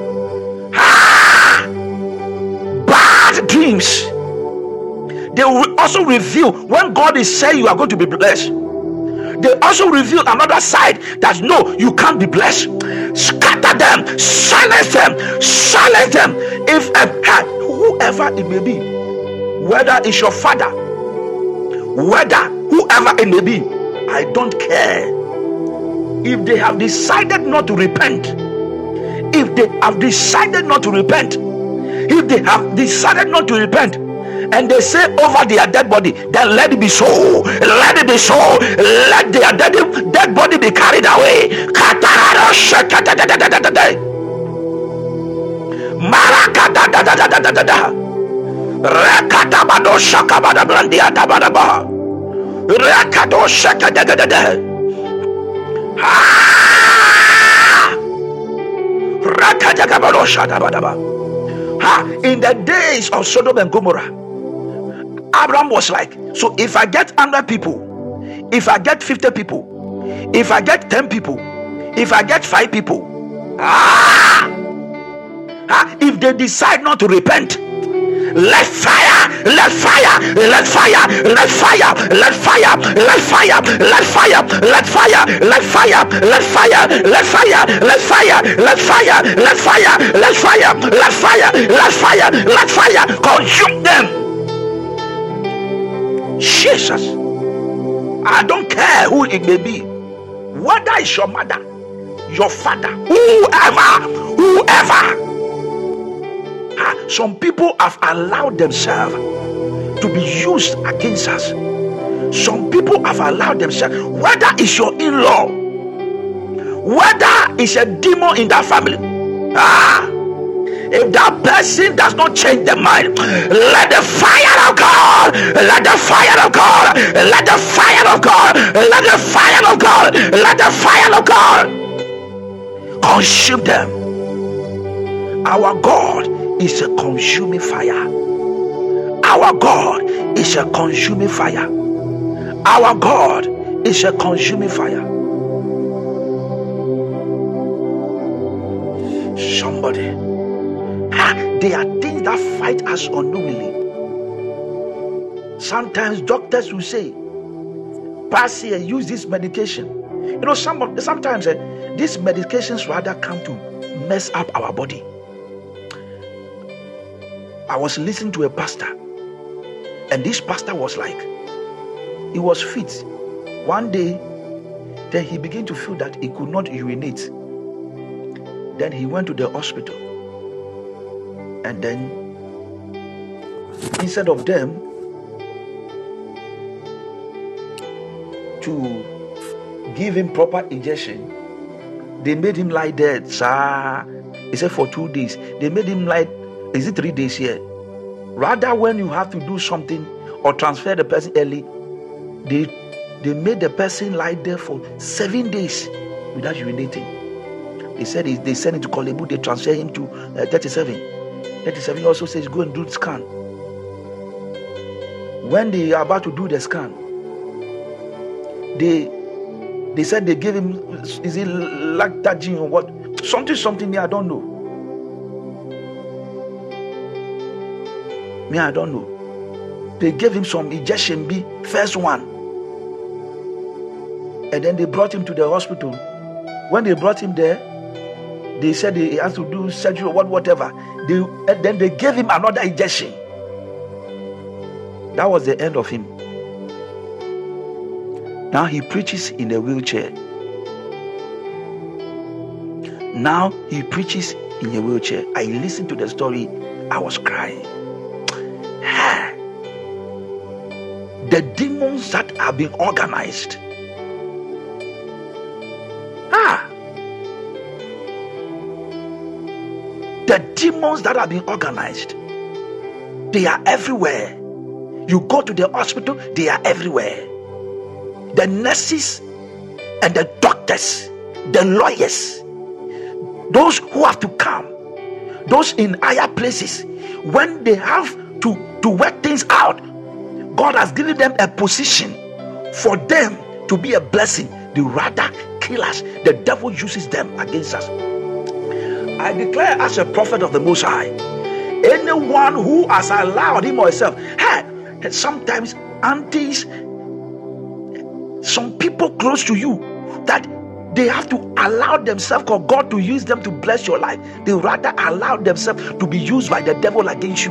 Ah, bad dreams. They will also reveal when God is saying you are going to be blessed. They also reveal another side that no, you can't be blessed. Scatter them, silence them, silence them. If uh, whoever it may be, whether it's your father, whether whoever it may be, I don't care. If they have decided not to repent, if they have decided not to repent, if they have decided not to repent, and they say over their dead body, then let it be so, let it be so, let their dead, dead body be carried away. In the days of Sodom and Gomorrah, Abraham was like, so if I get one hundred people, if I get fifty people, if I get ten people, if I get five people, ah, ah, if they decide not to repent, let fire, let fire, let fire, let fire, let fire, let fire, let fire, let fire, let fire, let fire, let fire, let fire, let fire, let fire, let fire, let fire, let fire, let fire, consume them. Jesus, I don't care who it may be, whether it's your mother, your father, whoever, whoever. Some people have allowed themselves to be used against us. Some people have allowed themselves, whether it's your in-law, whether it's a demon in that family, ah, if that person does not change their mind, let the fire of God, let the fire of God, let the fire of God, let the fire of God, let the fire of God consume them. Our God is a consuming fire. Our God is a consuming fire. Our God is a consuming fire. Somebody, ah, there are things that fight us unknowingly. Sometimes doctors will say, past year used this medication. You know, some of sometimes eh, these medications rather come to mess up our body. I was listening to a pastor, and this pastor was like, he was fit. One day, then he began to feel that he could not urinate. Then he went to the hospital, and then instead of them to give him proper injection, they made him lie dead, sir. He said for two days. They made him lie, is it three days here? Rather, when you have to do something or transfer the person early, they they made the person lie there for seven days without urinating. They said they, they sent him to Kolebu, they transfer him to uh, thirty-seven. thirty-seven also says go and do the scan. When they are about to do the scan, they they said they gave him, is it lactagen or what? Something, something there, I don't know. Me, I don't know. They gave him some injection B, first one. And then they brought him to the hospital. When they brought him there, they said he has to do surgery or what, whatever. They, and then they gave him another injection. That was the end of him. Now he preaches in a wheelchair. Now he preaches in a wheelchair. I listened to the story. I was crying. The demons that are being organized. Ah. The demons that are being organized. They are everywhere. You go to the hospital, they are everywhere. The nurses and the doctors, the lawyers, those who have to come, those in higher places, when they have to, to work things out, God has given them a position for them to be a blessing. They rather kill us. The devil uses them against us. I declare as a prophet of the Most High, anyone who has allowed him or herself, hey, sometimes aunties, some people close to you, that they have to allow themselves for God to use them to bless your life. They rather allow themselves to be used by the devil against you.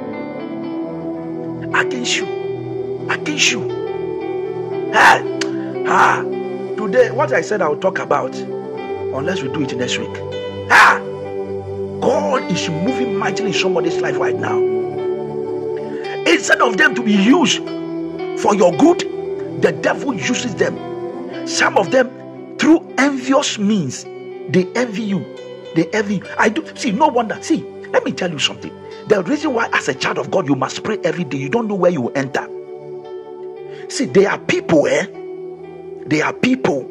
Against you. Against you. Ah, ah. Today, what I said I will talk about, unless we do it next week. Ah, God is moving mightily in somebody's life right now. Instead of them to be used for your good, the devil uses them. Some of them through envious means. They envy you. They envy you. I do see. No wonder. See, let me tell you something. The reason why, as a child of God, you must pray every day. You don't know where you will enter. See, there are people, eh? There are people.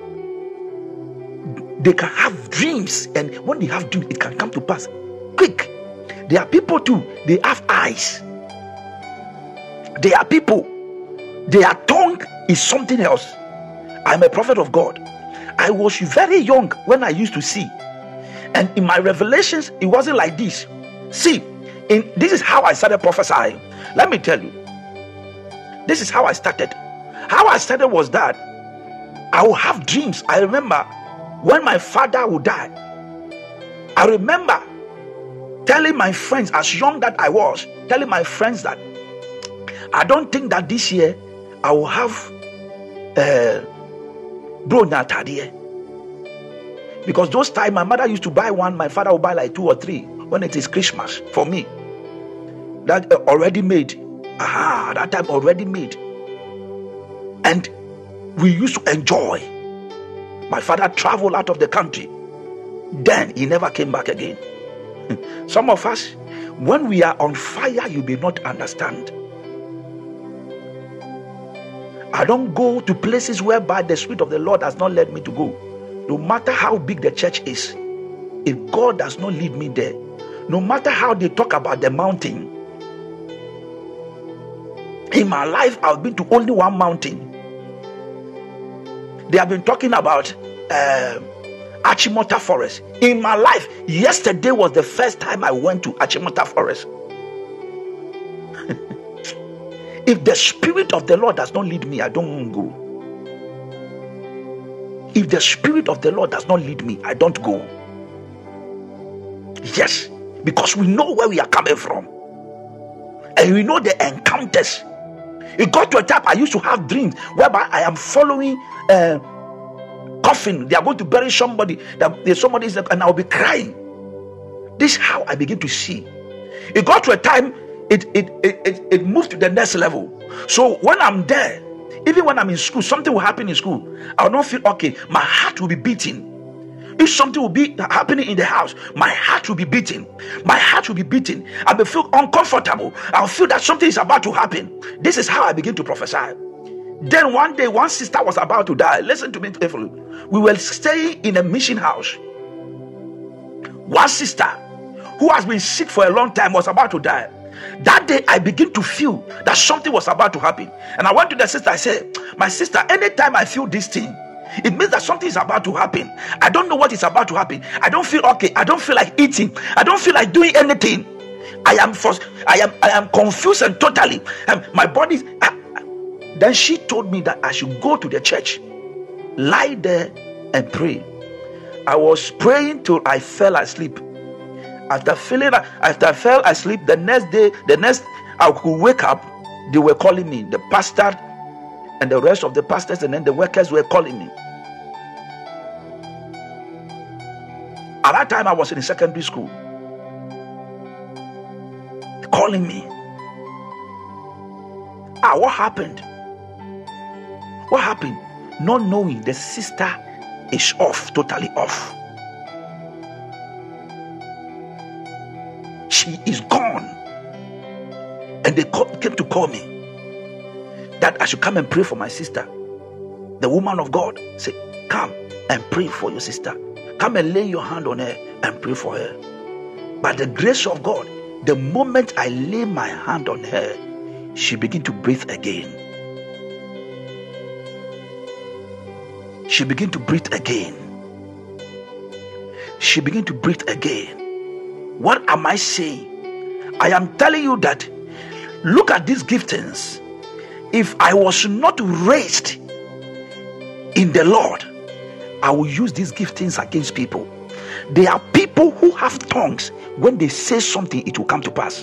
They can have dreams, and when they have dreams, it can come to pass quick. There are people too. They have eyes. There are people. Their tongue is something else. I'm a prophet of God. I was very young when I used to see, and in my revelations, it wasn't like this. See, in this is how I started prophesying. Let me tell you. This is how I started. How I started was that I will have dreams. I remember when my father would die. I remember telling my friends, as young that I was, telling my friends that I don't think that this year I will have uh, bro natadie. Because those times my mother used to buy one, my father would buy like two or three when it is Christmas for me. That uh, already made. Ah, that time already made. And we used to enjoy. My father traveled out of the country. Then he never came back again. Some of us, when we are on fire, you may not understand. I don't go to places whereby the Spirit of the Lord has not led me to go. No matter how big the church is, if God does not lead me there, no matter how they talk about the mountain, in my life, I've been to only one mountain. They have been talking about uh, Achimota Forest. In my life, yesterday was the first time I went to Achimota Forest. If the Spirit of the Lord does not lead me, I don't want to go. If the Spirit of the Lord does not lead me, I don't go. Yes, because we know where we are coming from. And we know the encounters. It got to a time I used to have dreams whereby I am following a coffin. They are going to bury somebody. There's somebody and I'll be crying. This is how I begin to see. It got to a time it it, it it it moved to the next level. So when I'm there, even when I'm in school, something will happen in school. I will not feel okay. My heart will be beating. If something will be happening in the house, my heart will be beating. My heart will be beating. I will feel uncomfortable. I'll feel that something is about to happen. This is how I begin to prophesy. Then one day, one sister was about to die. Listen to me carefully. We were staying in a mission house. One sister who has been sick for a long time was about to die. That day, I begin to feel that something was about to happen. And I went to the sister. I said, my sister, anytime I feel this thing, it means that something is about to happen. I don't know what is about to happen. I don't feel okay. I don't feel like eating. I don't feel like doing anything. I am first, I am I am confused and totally. Um, my body. I, then she told me that I should go to the church, lie there and pray. I was praying till I fell asleep. After feeling, after I fell asleep, the next day, the next I could wake up. They were calling me. The pastor and the rest of the pastors and then the workers were calling me. At that time, I was in secondary school. Calling me. Ah, what happened? What happened? Not knowing the sister is off, totally off. She is gone. And they call, came to call me that I should come and pray for my sister. The woman of God said, come and pray for your sister. Come and lay your hand on her and pray for her. By the grace of God, the moment I lay my hand on her, she began to breathe again. She began to breathe again. She began to breathe again. What am I saying? I am telling you that look at these giftings. If I was not raised in the Lord, I will use these giftings against people. There are people who have tongues. When they say something, it will come to pass.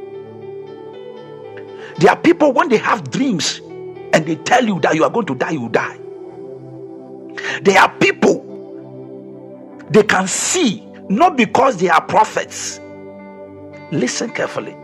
There are people when they have dreams and they tell you that you are going to die, you will die. There are people, they can see, not because they are prophets. Listen carefully.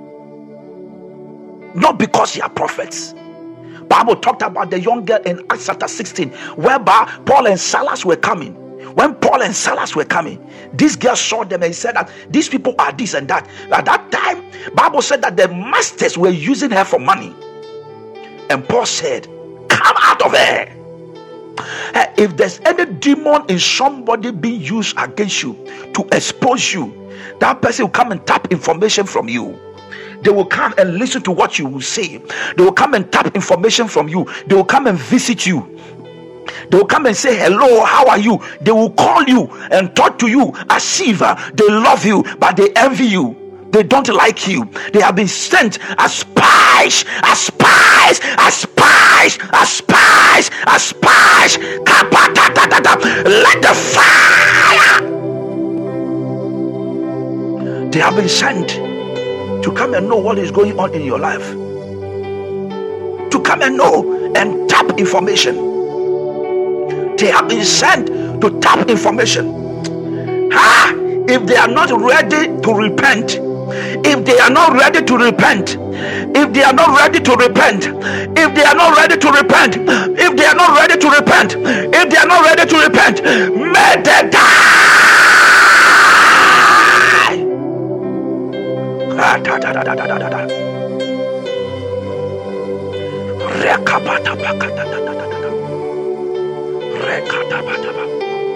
Not because they are prophets. Bible talked about the young girl in Acts chapter sixteen, whereby Paul and Silas were coming. When Paul and Silas were coming, this girl saw them and said that these people are this and that. At that time, Bible said that the masters were using her for money. And Paul said, come out of her. If there's any demon in somebody being used against you to expose you, that person will come and tap information from you. They will come and listen to what you will say. They will come and tap information from you. They will come and visit you. They will come and say, hello, how are you? They will call you and talk to you as if uh, they love you, but they envy you. They don't like you. They have been sent as spies, as spies, as spies, as spies, as spies. Let the fire. They have been sent to come and know what is going on in your life. To come and know and tap information. They have been sent to tap information. Ah, if they are not ready to repent, if they are not ready to repent, if they are not ready to repent, if they are not ready to repent, if they are not ready to repent, if they are not ready to repent, may they die. Ah, da, da, da, da, da, da, da. Rekabata bakata da da da da. Rekata bata ba.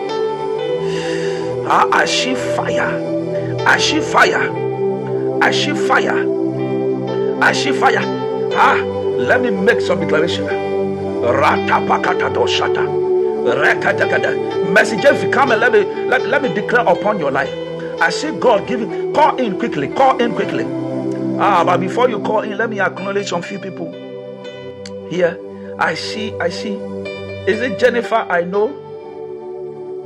Ah, I see fire. I see fire. I see fire. I see fire. Ah, let me make some declaration. Rata pakata do shata. Rekata. Messenger, if you come and let me let, let me declare upon your life. I see God giving. Call in quickly. Call in quickly. Ah, but before you call in, let me acknowledge some few people here. I see. I see. Is it Jennifer? I know.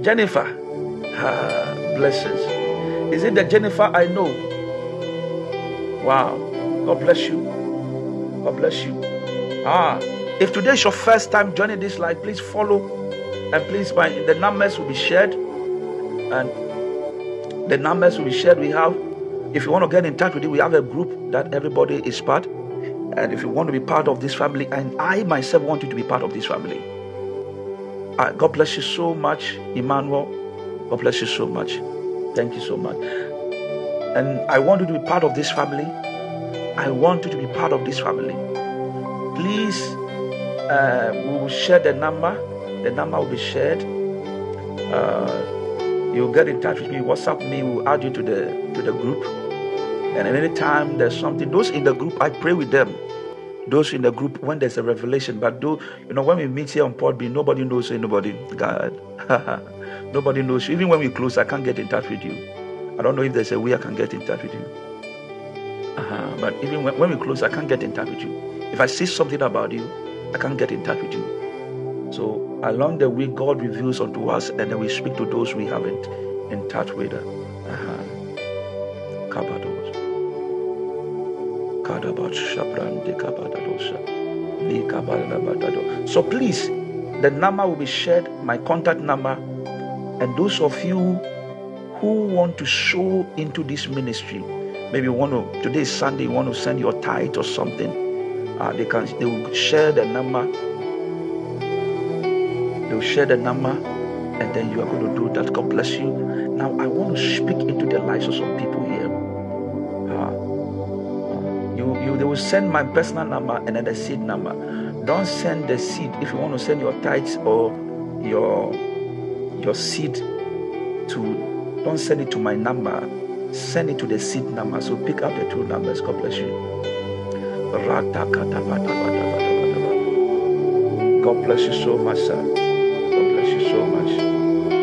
Jennifer. Ah, blessings. Is it the Jennifer I know? Wow. God bless you. God bless you. Ah, if today is your first time joining this live, please follow, and please, my the numbers will be shared, and the numbers will be shared. We have, if you want to get in touch with it, we have a group that everybody is part, and if you want to be part of this family, and I myself want you to be part of this family. Uh, God bless you so much, Emmanuel. God bless you so much. Thank you so much. And I want you to be part of this family. I want you to be part of this family. Please, uh, we will share the number. The number will be shared. Uh, you'll get in touch with me. WhatsApp me. We'll add you to the to the group. And at any time there's something, those in the group, I pray with them. Those in the group, when there's a revelation. But do you know, when we meet here on Podbean, nobody knows anybody. God, nobody knows you. Even when we close, I can't get in touch with you. I don't know if there's a way I can get in touch with you. Uh-huh. But even when, when we close, I can't get in touch with you. If I see something about you, I can't get in touch with you. So along the way, God reveals unto us, and then we speak to those we haven't in touch with. Uh-huh. So please, the number will be shared, my contact number, and those of you who want to sow into this ministry, maybe you want to, today is Sunday, you want to send your tithe or something, uh, they can, they will share the number, they will share the number, and then you are going to do that. God bless you. Now I want to speak into the lives of some people here. You, you, they will send my personal number and then the seed number. Don't send the seed. If you want to send your tithes or your your seed to, don't send it to my number. Send it to the seed number. So pick up the two numbers. God bless you. God bless you so much, sir. God bless you so much.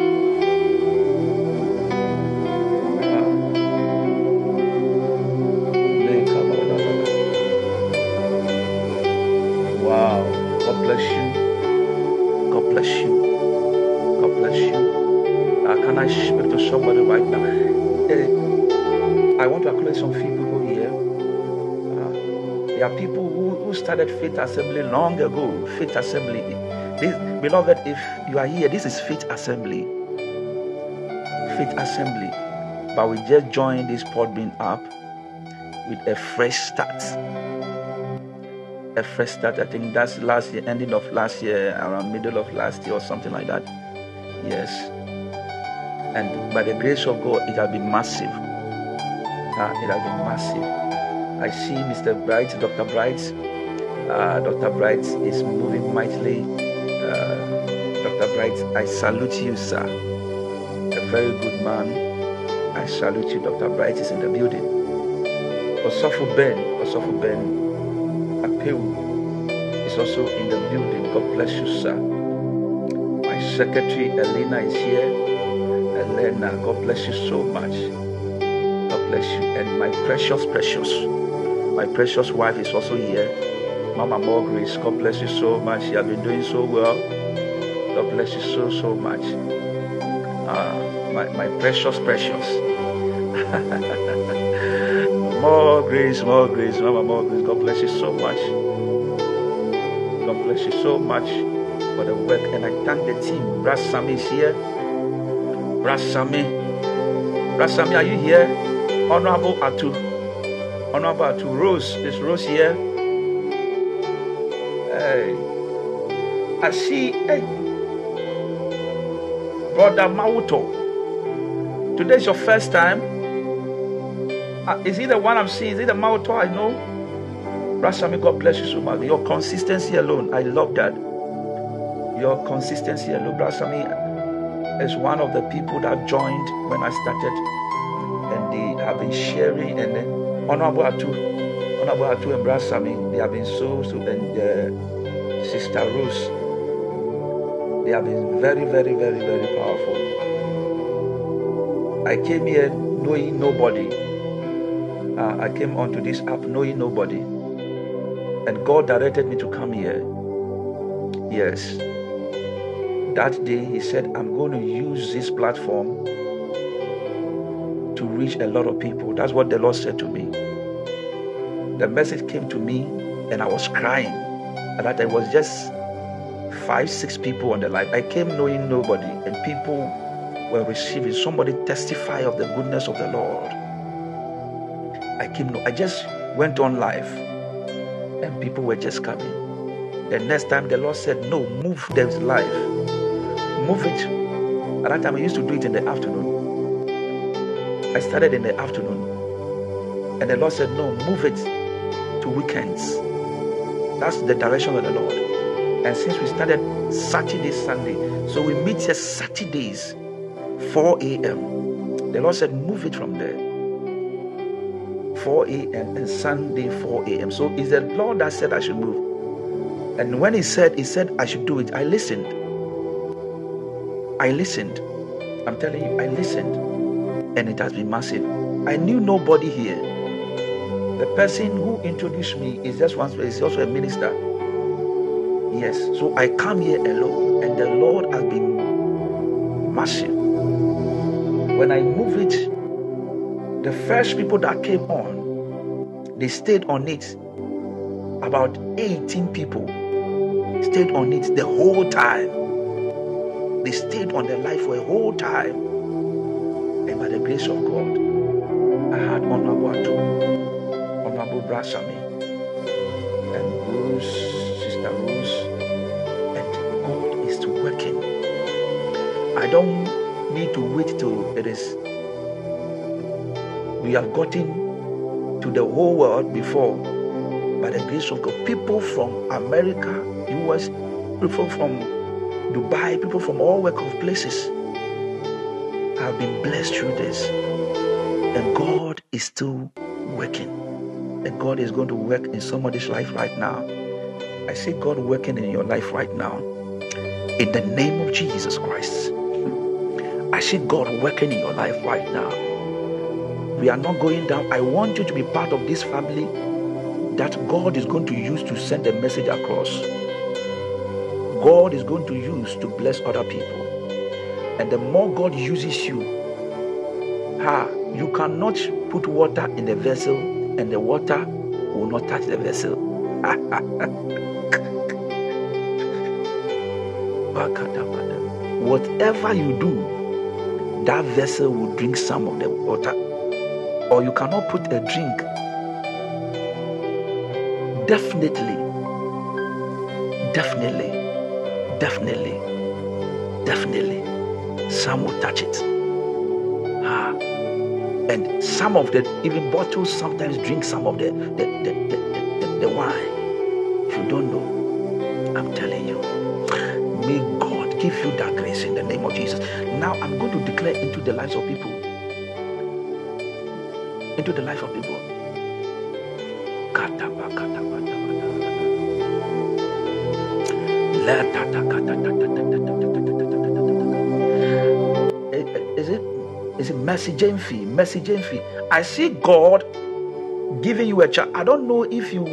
Somebody right now. Uh, I want to acknowledge some few people here. Uh, there are people who, who started Faith Assembly long ago. Faith Assembly. This, beloved, if you are here, this is Faith Assembly. Faith Assembly. But we just joined this Podbean app with a fresh start. A fresh start. I think that's last year, ending of last year, around middle of last year or something like that. Yes. And by the grace of God, it has been massive. Uh, it has been massive. I see Mister Bright, Doctor Bright. Uh, Doctor Bright is moving mightily. Uh, Doctor Bright, I salute you, sir. A very good man. I salute you. Doctor Bright is in the building. Osofo Ben, Osofo Ben Apeu is also in the building. God bless you, sir. My secretary, Elena, is here. Elena, God bless you so much. God bless you. And my precious, precious, my precious wife is also here. Mama More Grace, God bless you so much. You have been doing so well. God bless you so, so much. Uh, my, my precious, precious. More grace, more grace, Mama More Grace. God bless you so much. God bless you so much for the work. And I thank the team. Brass Sammy is here. Brasami, Brasami, are you here? Honorable Atu, Honorable Atu, Rose, is Rose here? Hey, I see, hey, Brother Mauto. Today is your first time. Uh, is he the one I'm seeing? Is he the Mauto I know? Brasami, God bless you so much. Your consistency alone, I love that. Your consistency alone, Brasami, is one of the people that joined when I started, and they have been sharing. And then Honorable Atu, Honorable Atu and Brasami, they have been so, so and uh, Sister Rose, they have been very, very, very, very powerful. I came here knowing nobody. Uh, I came onto this app knowing nobody, and God directed me to come here. Yes. that day he said, I'm going to use this platform to reach a lot of people. That's what the Lord said to me. The message came to me and I was crying. And that there was just five, six people on the line. I came knowing nobody, and people were receiving. Somebody testify of the goodness of the Lord. I came, I just went on live and people were just coming. The next time the Lord said, no, move the live. Move it. At that time I used to do it in the afternoon. I started in the afternoon. And the Lord said, no, move it to weekends. That's the direction of the Lord. And since we started Saturday, Sunday, so we meet here Saturdays, four a.m. The Lord said, move it from there. four a.m. and Sunday, four a.m. So it's the Lord that said I should move. And when he said, he said I should do it, I listened. I listened. I'm telling you, I listened. And it has been massive. I knew nobody here. The person who introduced me is just one, is also a minister. Yes, so I come here alone, and the Lord has been massive. When I move it, the first people that came on, they stayed on it. About eighteen people stayed on it the whole time. They stayed on their life for a whole time. And by the grace of God, I had Honorable Atu, Honorable Brasami, and Rose, Sister Rose, and God is working. I don't need to wait till it is. We have gotten to the whole world before, by the grace of God. People from America, U S, people from Dubai, people from all work of places have been blessed through this. And God is still working. And God is going to work in somebody's life right now. I see God working in your life right now. In the name of Jesus Christ. I see God working in your life right now. We are not going down. I want you to be part of this family that God is going to use to send a message across. God is going to use to bless other people. And the more God uses you, ha, you cannot put water in the vessel and the water will not touch the vessel. Whatever you do, that vessel will drink some of the water. Or you cannot put a drink. Definitely, definitely, definitely, definitely, some will touch it. Ah. And some of the, even bottles sometimes drink some of the, the, the, the, the, the wine. If you don't know, I'm telling you, may God give you that grace in the name of Jesus. Now I'm going to declare into the lives of people. Into the life of people. Is it is it Mercy Jamfi? Mercy Jamfi. I see God giving you a child. I don't know if you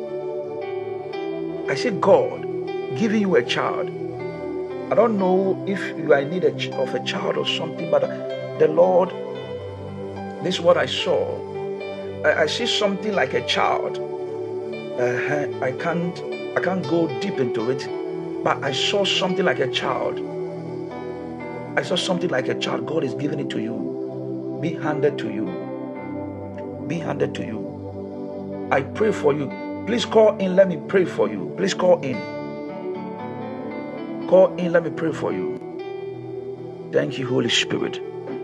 I see God giving you a child. I don't know if you are in need of a child or something, but the Lord, this is what I saw. I, I see something like a child. Uh, I can't I can't go deep into it, but I saw something like a child. I saw something like a child. God is giving it to you. Be handed to you. Be handed to you. I pray for you. Please call in. Let me pray for you. Please call in. Call in. Let me pray for you. Thank you, Holy Spirit.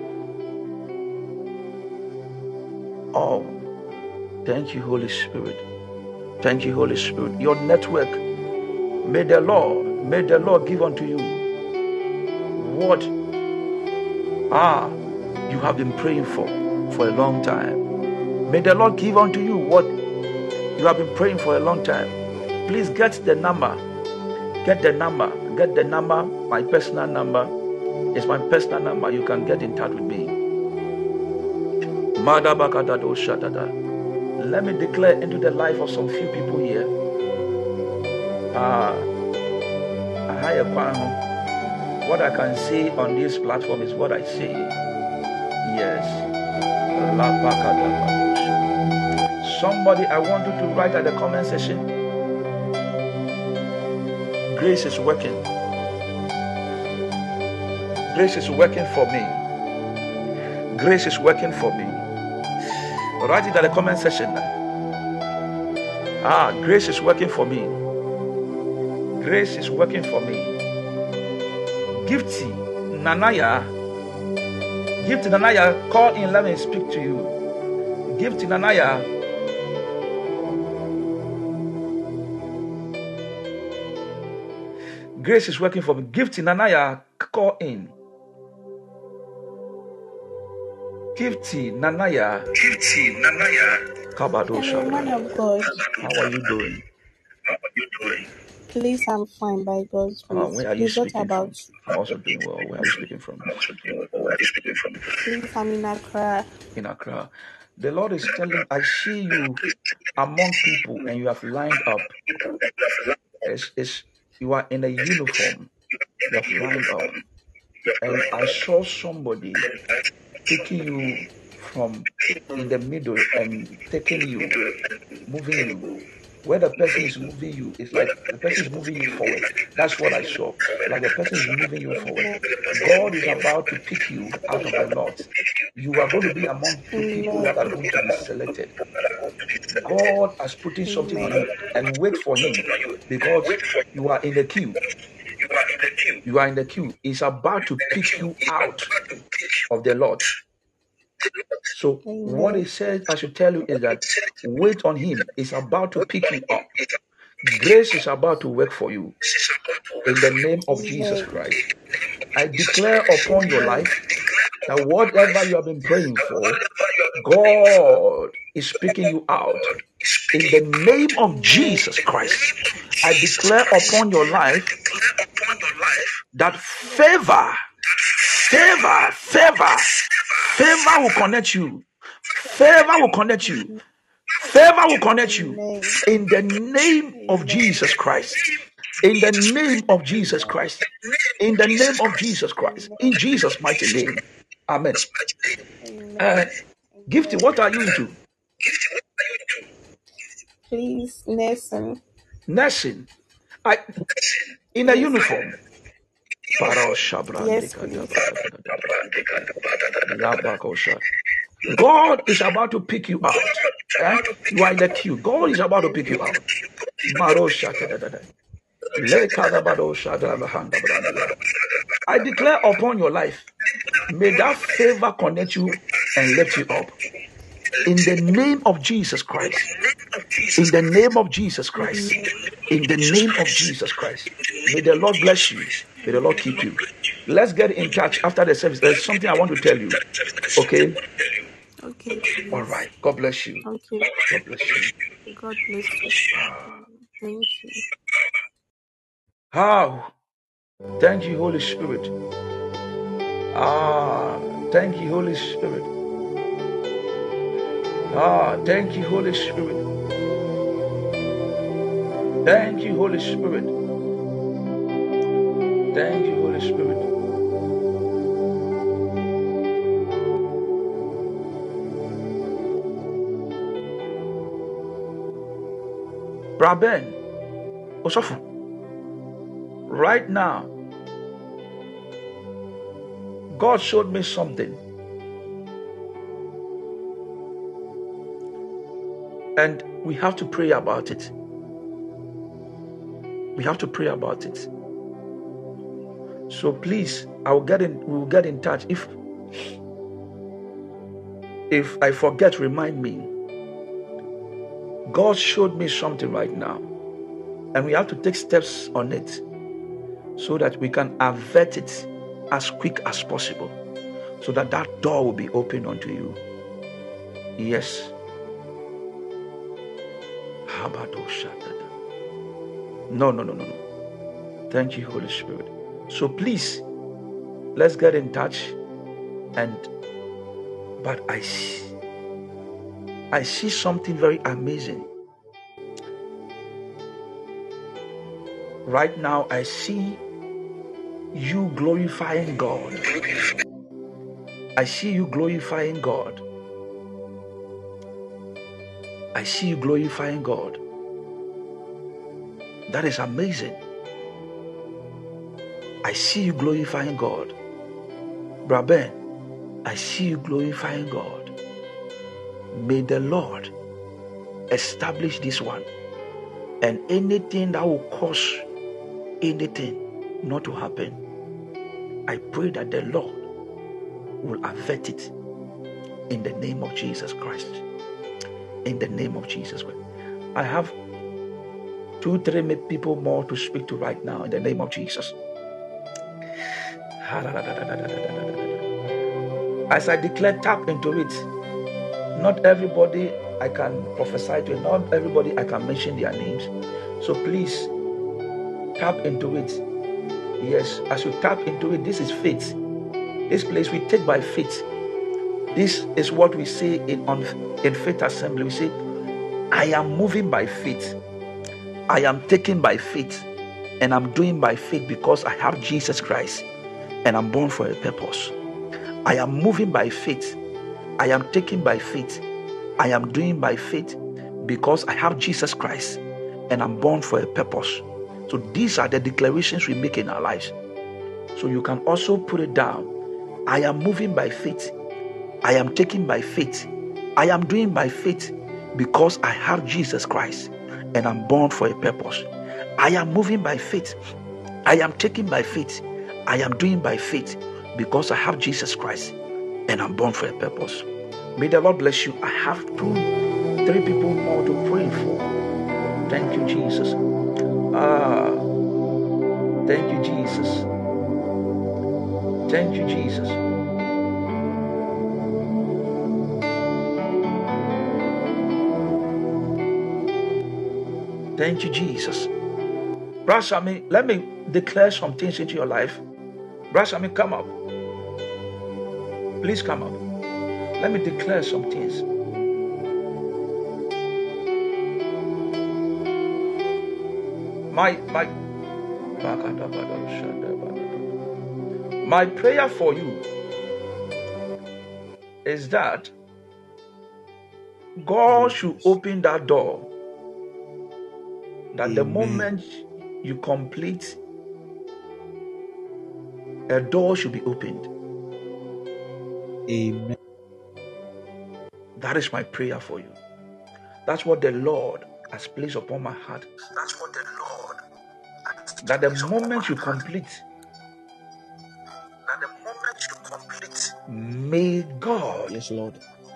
Oh, thank you, Holy Spirit. Thank you, Holy Spirit. Your network, may the Lord, may the Lord give unto you what ah you have been praying for for a long time. May the Lord give unto you what you have been praying for a long time. Please get the number. Get the number. Get the number. My personal number. It's my personal number. You can get in touch with me. Let me declare into the life of some few people here. Ah, What I can say on this platform is what I say. Yes. Somebody, I want you to write at the comment section, grace is working. Grace is working for me. Grace is working for me. Write it at the comment section. Ah, grace is working for me. Grace is working for me. Gifty Nanaya. Gifty Nanaya, call in, let me speak to you. Gifty Nanaya. Grace is working for me. Gifty Nanaya, call in. Gifty Nanaya. Gifty Nanaya. Hello, man of God. How are you doing? How are you doing? Please, I'm fine by God's Uh, grace. where are you Please, what speaking about from? you? I'm also doing well. Where are you speaking from? I'm also doing well. Where are you speaking from? Please, I'm in Accra. In Accra. The Lord is telling, I see you among people and you have lined up. It's, it's, you are in a uniform. You have lined up. And I saw somebody taking you from in the middle and taking you, moving you. Where the person is moving you, it's like the person is moving you forward. That's what I saw. Like the person is moving you forward. God is about to pick you out of the lot. You are going to be among the people that are going to be selected. God has put in something on you, and wait for him, because you are in the queue. You are in the queue. He's about to pick you out of the lot. So what he said I should tell you is that wait on him. He's about to pick you up. Grace is about to work for you. In the name of Jesus Christ, I declare upon your life that whatever you have been praying for, God is picking you out. In the name of Jesus Christ, I declare upon your life that favor, favor, favor, favor will connect you. Favor will connect you. Favor will connect you. In the name of Jesus Christ. In the name of Jesus Christ. In the name of Jesus Christ. In Jesus' mighty name. Amen. Uh, Gifty, what are you into? Please, nursing. Nursing. I, in a uniform. Yes, please. God is about to pick you out. Eh? You are in the queue. God is about to pick you out. I declare upon your life, may that favor connect you and lift you up. In the name of Jesus Christ. In the name of Jesus Christ. In the name of Jesus Christ. May the Lord bless you. May the Lord keep you. Let's get in touch after the service. There's something I want to tell you. Okay? Okay, please. All right. God bless you. Okay. God bless you. God bless you. Thank you. How? Thank you, Holy Spirit. Ah, thank you, Holy Spirit. Ah, thank you, Holy Spirit. Thank you, Holy Spirit. Thank you, Holy Spirit. Braben, Osofu, right now, God showed me something. And we have to pray about it. We have to pray about it. So please, I will get in, we will get in touch. If if I forget, remind me. God showed me something right now. And we have to take steps on it so that we can avert it as quick as possible. So that that door will be open unto you. Yes. No, no, no, no, no. Thank you, Holy Spirit. So please, let's get in touch. And, but I see, I see something very amazing. Right now, I see you glorifying God. I see you glorifying God. I see you glorifying God. That is amazing. I see you glorifying God. Braben, I see you glorifying God. May the Lord establish this one. And anything that will cause anything not to happen, I pray that the Lord will avert it in the name of Jesus Christ. In the name of Jesus Christ. I have two, three people more to speak to right now in the name of Jesus. As I declare, tap into it. Not everybody I can prophesy to, not everybody I can mention their names. So please tap into it. Yes, as you tap into it, this is faith. This place we take by faith. This is what we say in on in Faith Assembly. We say, I am moving by faith. I am taken by faith. And I'm doing by faith because I have Jesus Christ. And I'm born for a purpose. I am moving by faith. I am taken by faith. I am doing by faith because I have Jesus Christ. And I'm born for a purpose. So these are the declarations we make in our lives. So you can also put it down. I am moving by faith. I am taken by faith. I am doing by faith because I have Jesus Christ and I'm born for a purpose. I am moving by faith. I am taken by faith. I am doing by faith because I have Jesus Christ and I'm born for a purpose. May the Lord bless you. I have two, three people more to pray for. Thank you, Jesus. Ah, thank you, Jesus. Thank you, Jesus. Thank you, Jesus. Brashami, let me declare some things into your life. Brashami, come up. Please come up. Let me declare some things. My my my prayer for you is that God should open that door. That Amen. The moment you complete, a door should be opened. Amen. That is my prayer for you. That's what the Lord has placed upon my heart. That's what the Lord has That the moment you complete, that the moment you complete, may God, yes, Lord,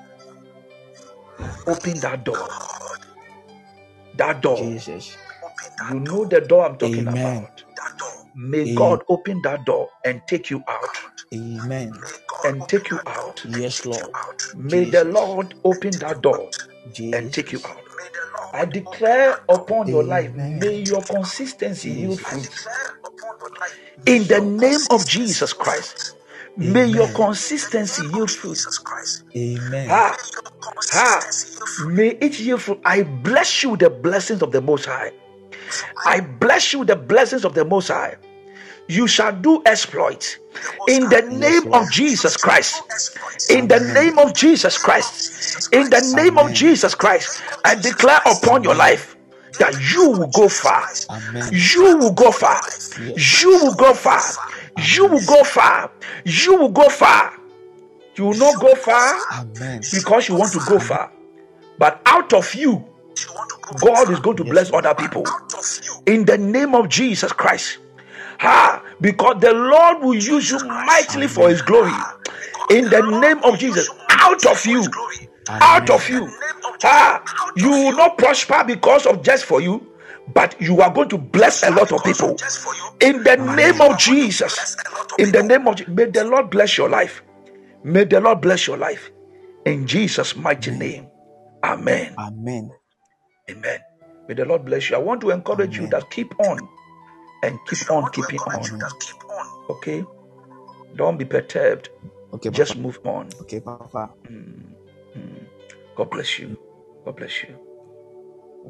open that door. That door. Jesus. You know the door I'm talking Amen. about. That door. May Amen. God open that door and take you out. Amen. And take you out. Yes, Lord. May Jesus. the Lord open that door Jesus. and take you out. I declare upon your life, Amen. may your consistency yield Jesus. fruit. In the name of Jesus Christ, may Amen. your consistency yield fruit. Amen. Ha, ha. May it yield fruit. I bless you with the blessings of the Most High. I bless you with the blessings of the Most High. You shall do exploits in the name Yes, of Jesus Christ. In Amen. the name of Jesus Christ. In the name Amen. of Jesus Christ. I declare upon your life that you will go far. Amen. You will go far. Yes. You will go far. Amen. You will go far. You will go far. You will not go far Amen. because you want to go far. But out of you, God is going to yes, bless Lord. other people. In the name of Jesus Christ. Ah, because the Lord will use you mightily for His glory. In the name of Jesus, out of you, out of you, ah, you will not prosper because of just for you, but you are going to bless a lot of people. In the name of Jesus, in the name of, may the Lord bless your life. May the Lord bless your life. In Jesus' mighty name, Amen. Amen. Amen. May the Lord bless you. I want to encourage Amen. You that keep on. And keep on keeping on. Okay? Don't be perturbed. Okay, just Papa. Move on. Okay, Papa. Mm, mm. God bless you. God bless you.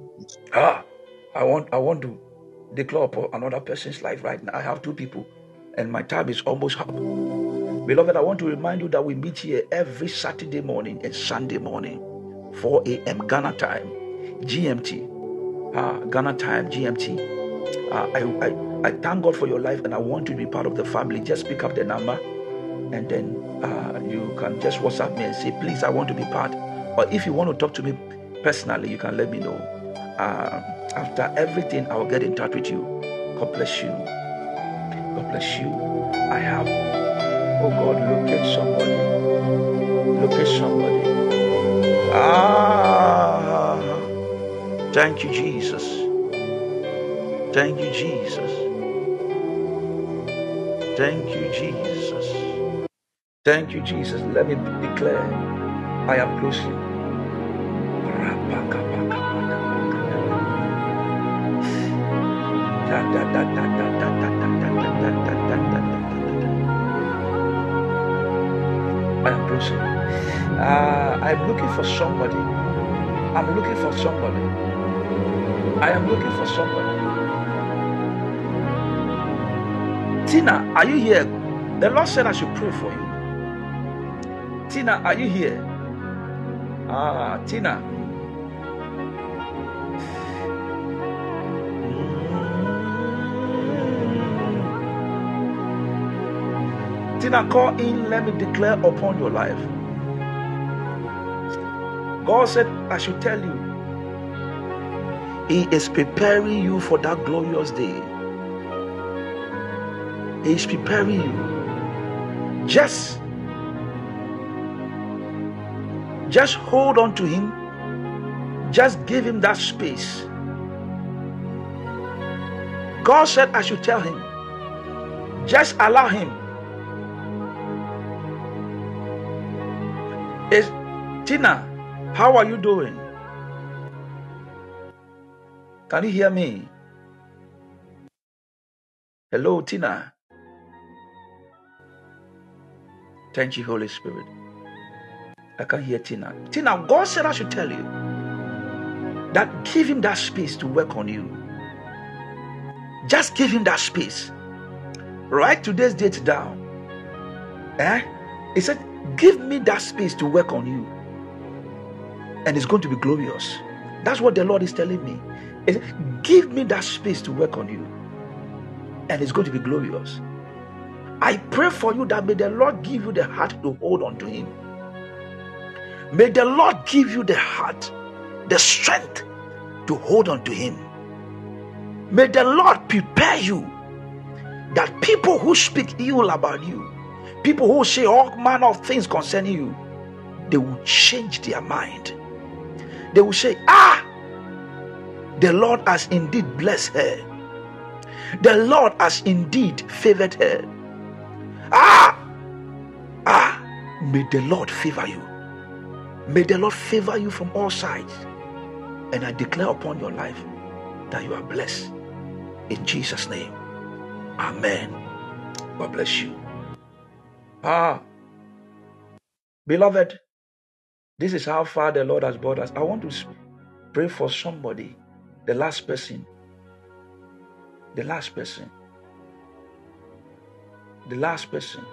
Ah, I want I want to declare upon another person's life right now. I have two people. and my time is almost up. Beloved, I want to remind you that we meet here every Saturday morning and Sunday morning, four a.m. Ghana time, G M T. Uh, Ghana time, G M T. Uh, I, I, I thank God for your life, and I want you to be part of the family. Just pick up the number, and then uh, you can just WhatsApp me and say, please, I want to be part. Or if you want to talk to me personally, you can let me know. Uh, after everything, I will get in touch with you. God bless you. God bless you. I have, oh God, locate somebody. Locate somebody. Ah, thank you, Jesus. Thank you, Jesus. Thank you, Jesus. Thank you, Jesus. Let me declare, I am closing. I am closing. Uh, I'm looking for somebody. I'm looking for somebody. I am looking for somebody. Tina, are you here? The Lord said I should pray for you. Tina, are you here? Ah, Tina. Tina, call in. Let me declare upon your life. God said I should tell you, He is preparing you for that glorious day. He is preparing you. Just, just hold on to Him. Just give Him that space. God said I should tell Him. Just allow Him. Is Tina, how are you doing? Can you hear me? Hello, Tina. Thank you, Holy Spirit. I can hear Tina. Tina, God said I should tell you that give Him that space to work on you. Just give Him that space. Write today's date down. Eh? He said, give me that space to work on you. And it's going to be glorious. That's what the Lord is telling me. He said, give me that space to work on you. And it's going to be glorious. I pray for you that may the Lord give you the heart to hold on to Him. May the Lord give you the heart, the strength to hold on to Him. May the Lord prepare you that people who speak ill about you, people who say all manner of things concerning you, they will change their mind. They will say, ah, the Lord has indeed blessed her. The Lord has indeed favored her. Ah, ah, may the Lord favor you. May the Lord favor you from all sides. And I declare upon your life that you are blessed. In Jesus' name. Amen. God bless you. Ah, beloved, this is how far the Lord has brought us. I want to pray for somebody. The last person. The last person. The last person.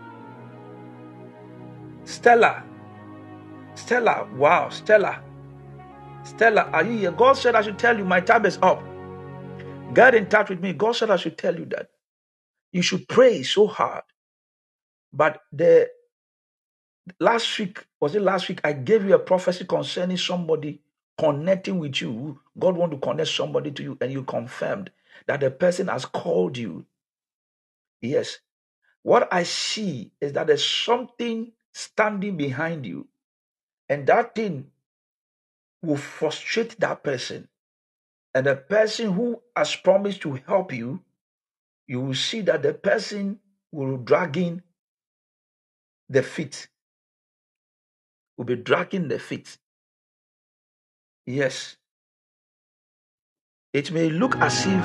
Stella. Stella. Wow, Stella. Stella, are you here? God said I should tell you my time is up. Get in touch with me. God said I should tell you that. You should pray so hard. But the last week, was it last week, I gave you a prophecy concerning somebody connecting with you. God want to connect somebody to you, and you confirmed that the person has called you. Yes. What I see is that there's something standing behind you, and that thing will frustrate that person. And the person who has promised to help you, you will see that the person will drag in the feet. Will be dragging the feet. Yes. It may look as if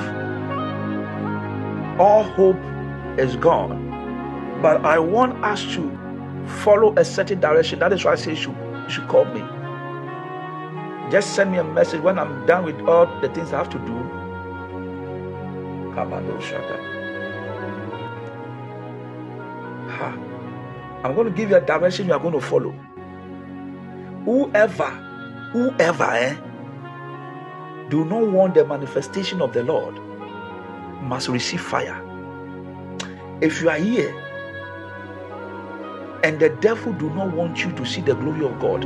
all hope is gone, but I want us to follow a certain direction. That is why I say you should, you should call me. Just send me a message when I'm done with all the things I have to do. I'm going to give you a direction you are going to follow. Whoever, whoever, eh, do not want the manifestation of the Lord must receive fire. If you are here and the devil do not want you to see the glory of God,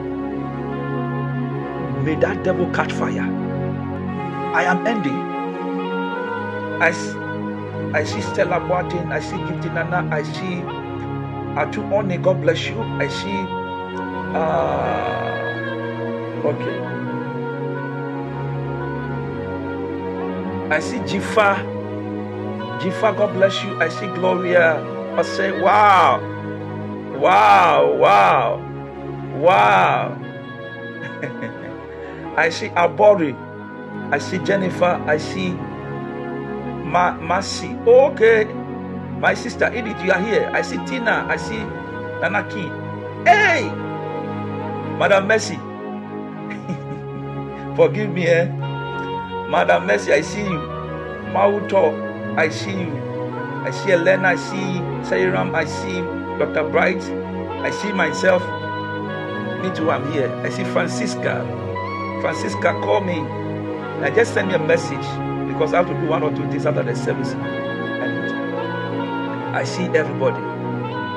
may that devil catch fire. I am ending. I, I see Stella Boatin, I see Gifty Nana, I see Atu Oni, God bless you. I see, uh, okay. I see Jifa, Jifa, God bless you. I see Gloria. I say, wow, wow, wow, wow. I see Abori. I see Jennifer. I see Ma Masi. Okay. My sister Edith, you are here. I see Tina. I see Nanaki. Hey! Madam Mercy. Forgive me, eh? Madam Mercy, I see you. Mauto, I see you. I see Elena. I see Sairam. I see Doctor Bright. I see myself. Me too, I'm here. I see Francisca. Francisca, call me. Now just send me a message because I have to do one or two things after the service. And I see everybody.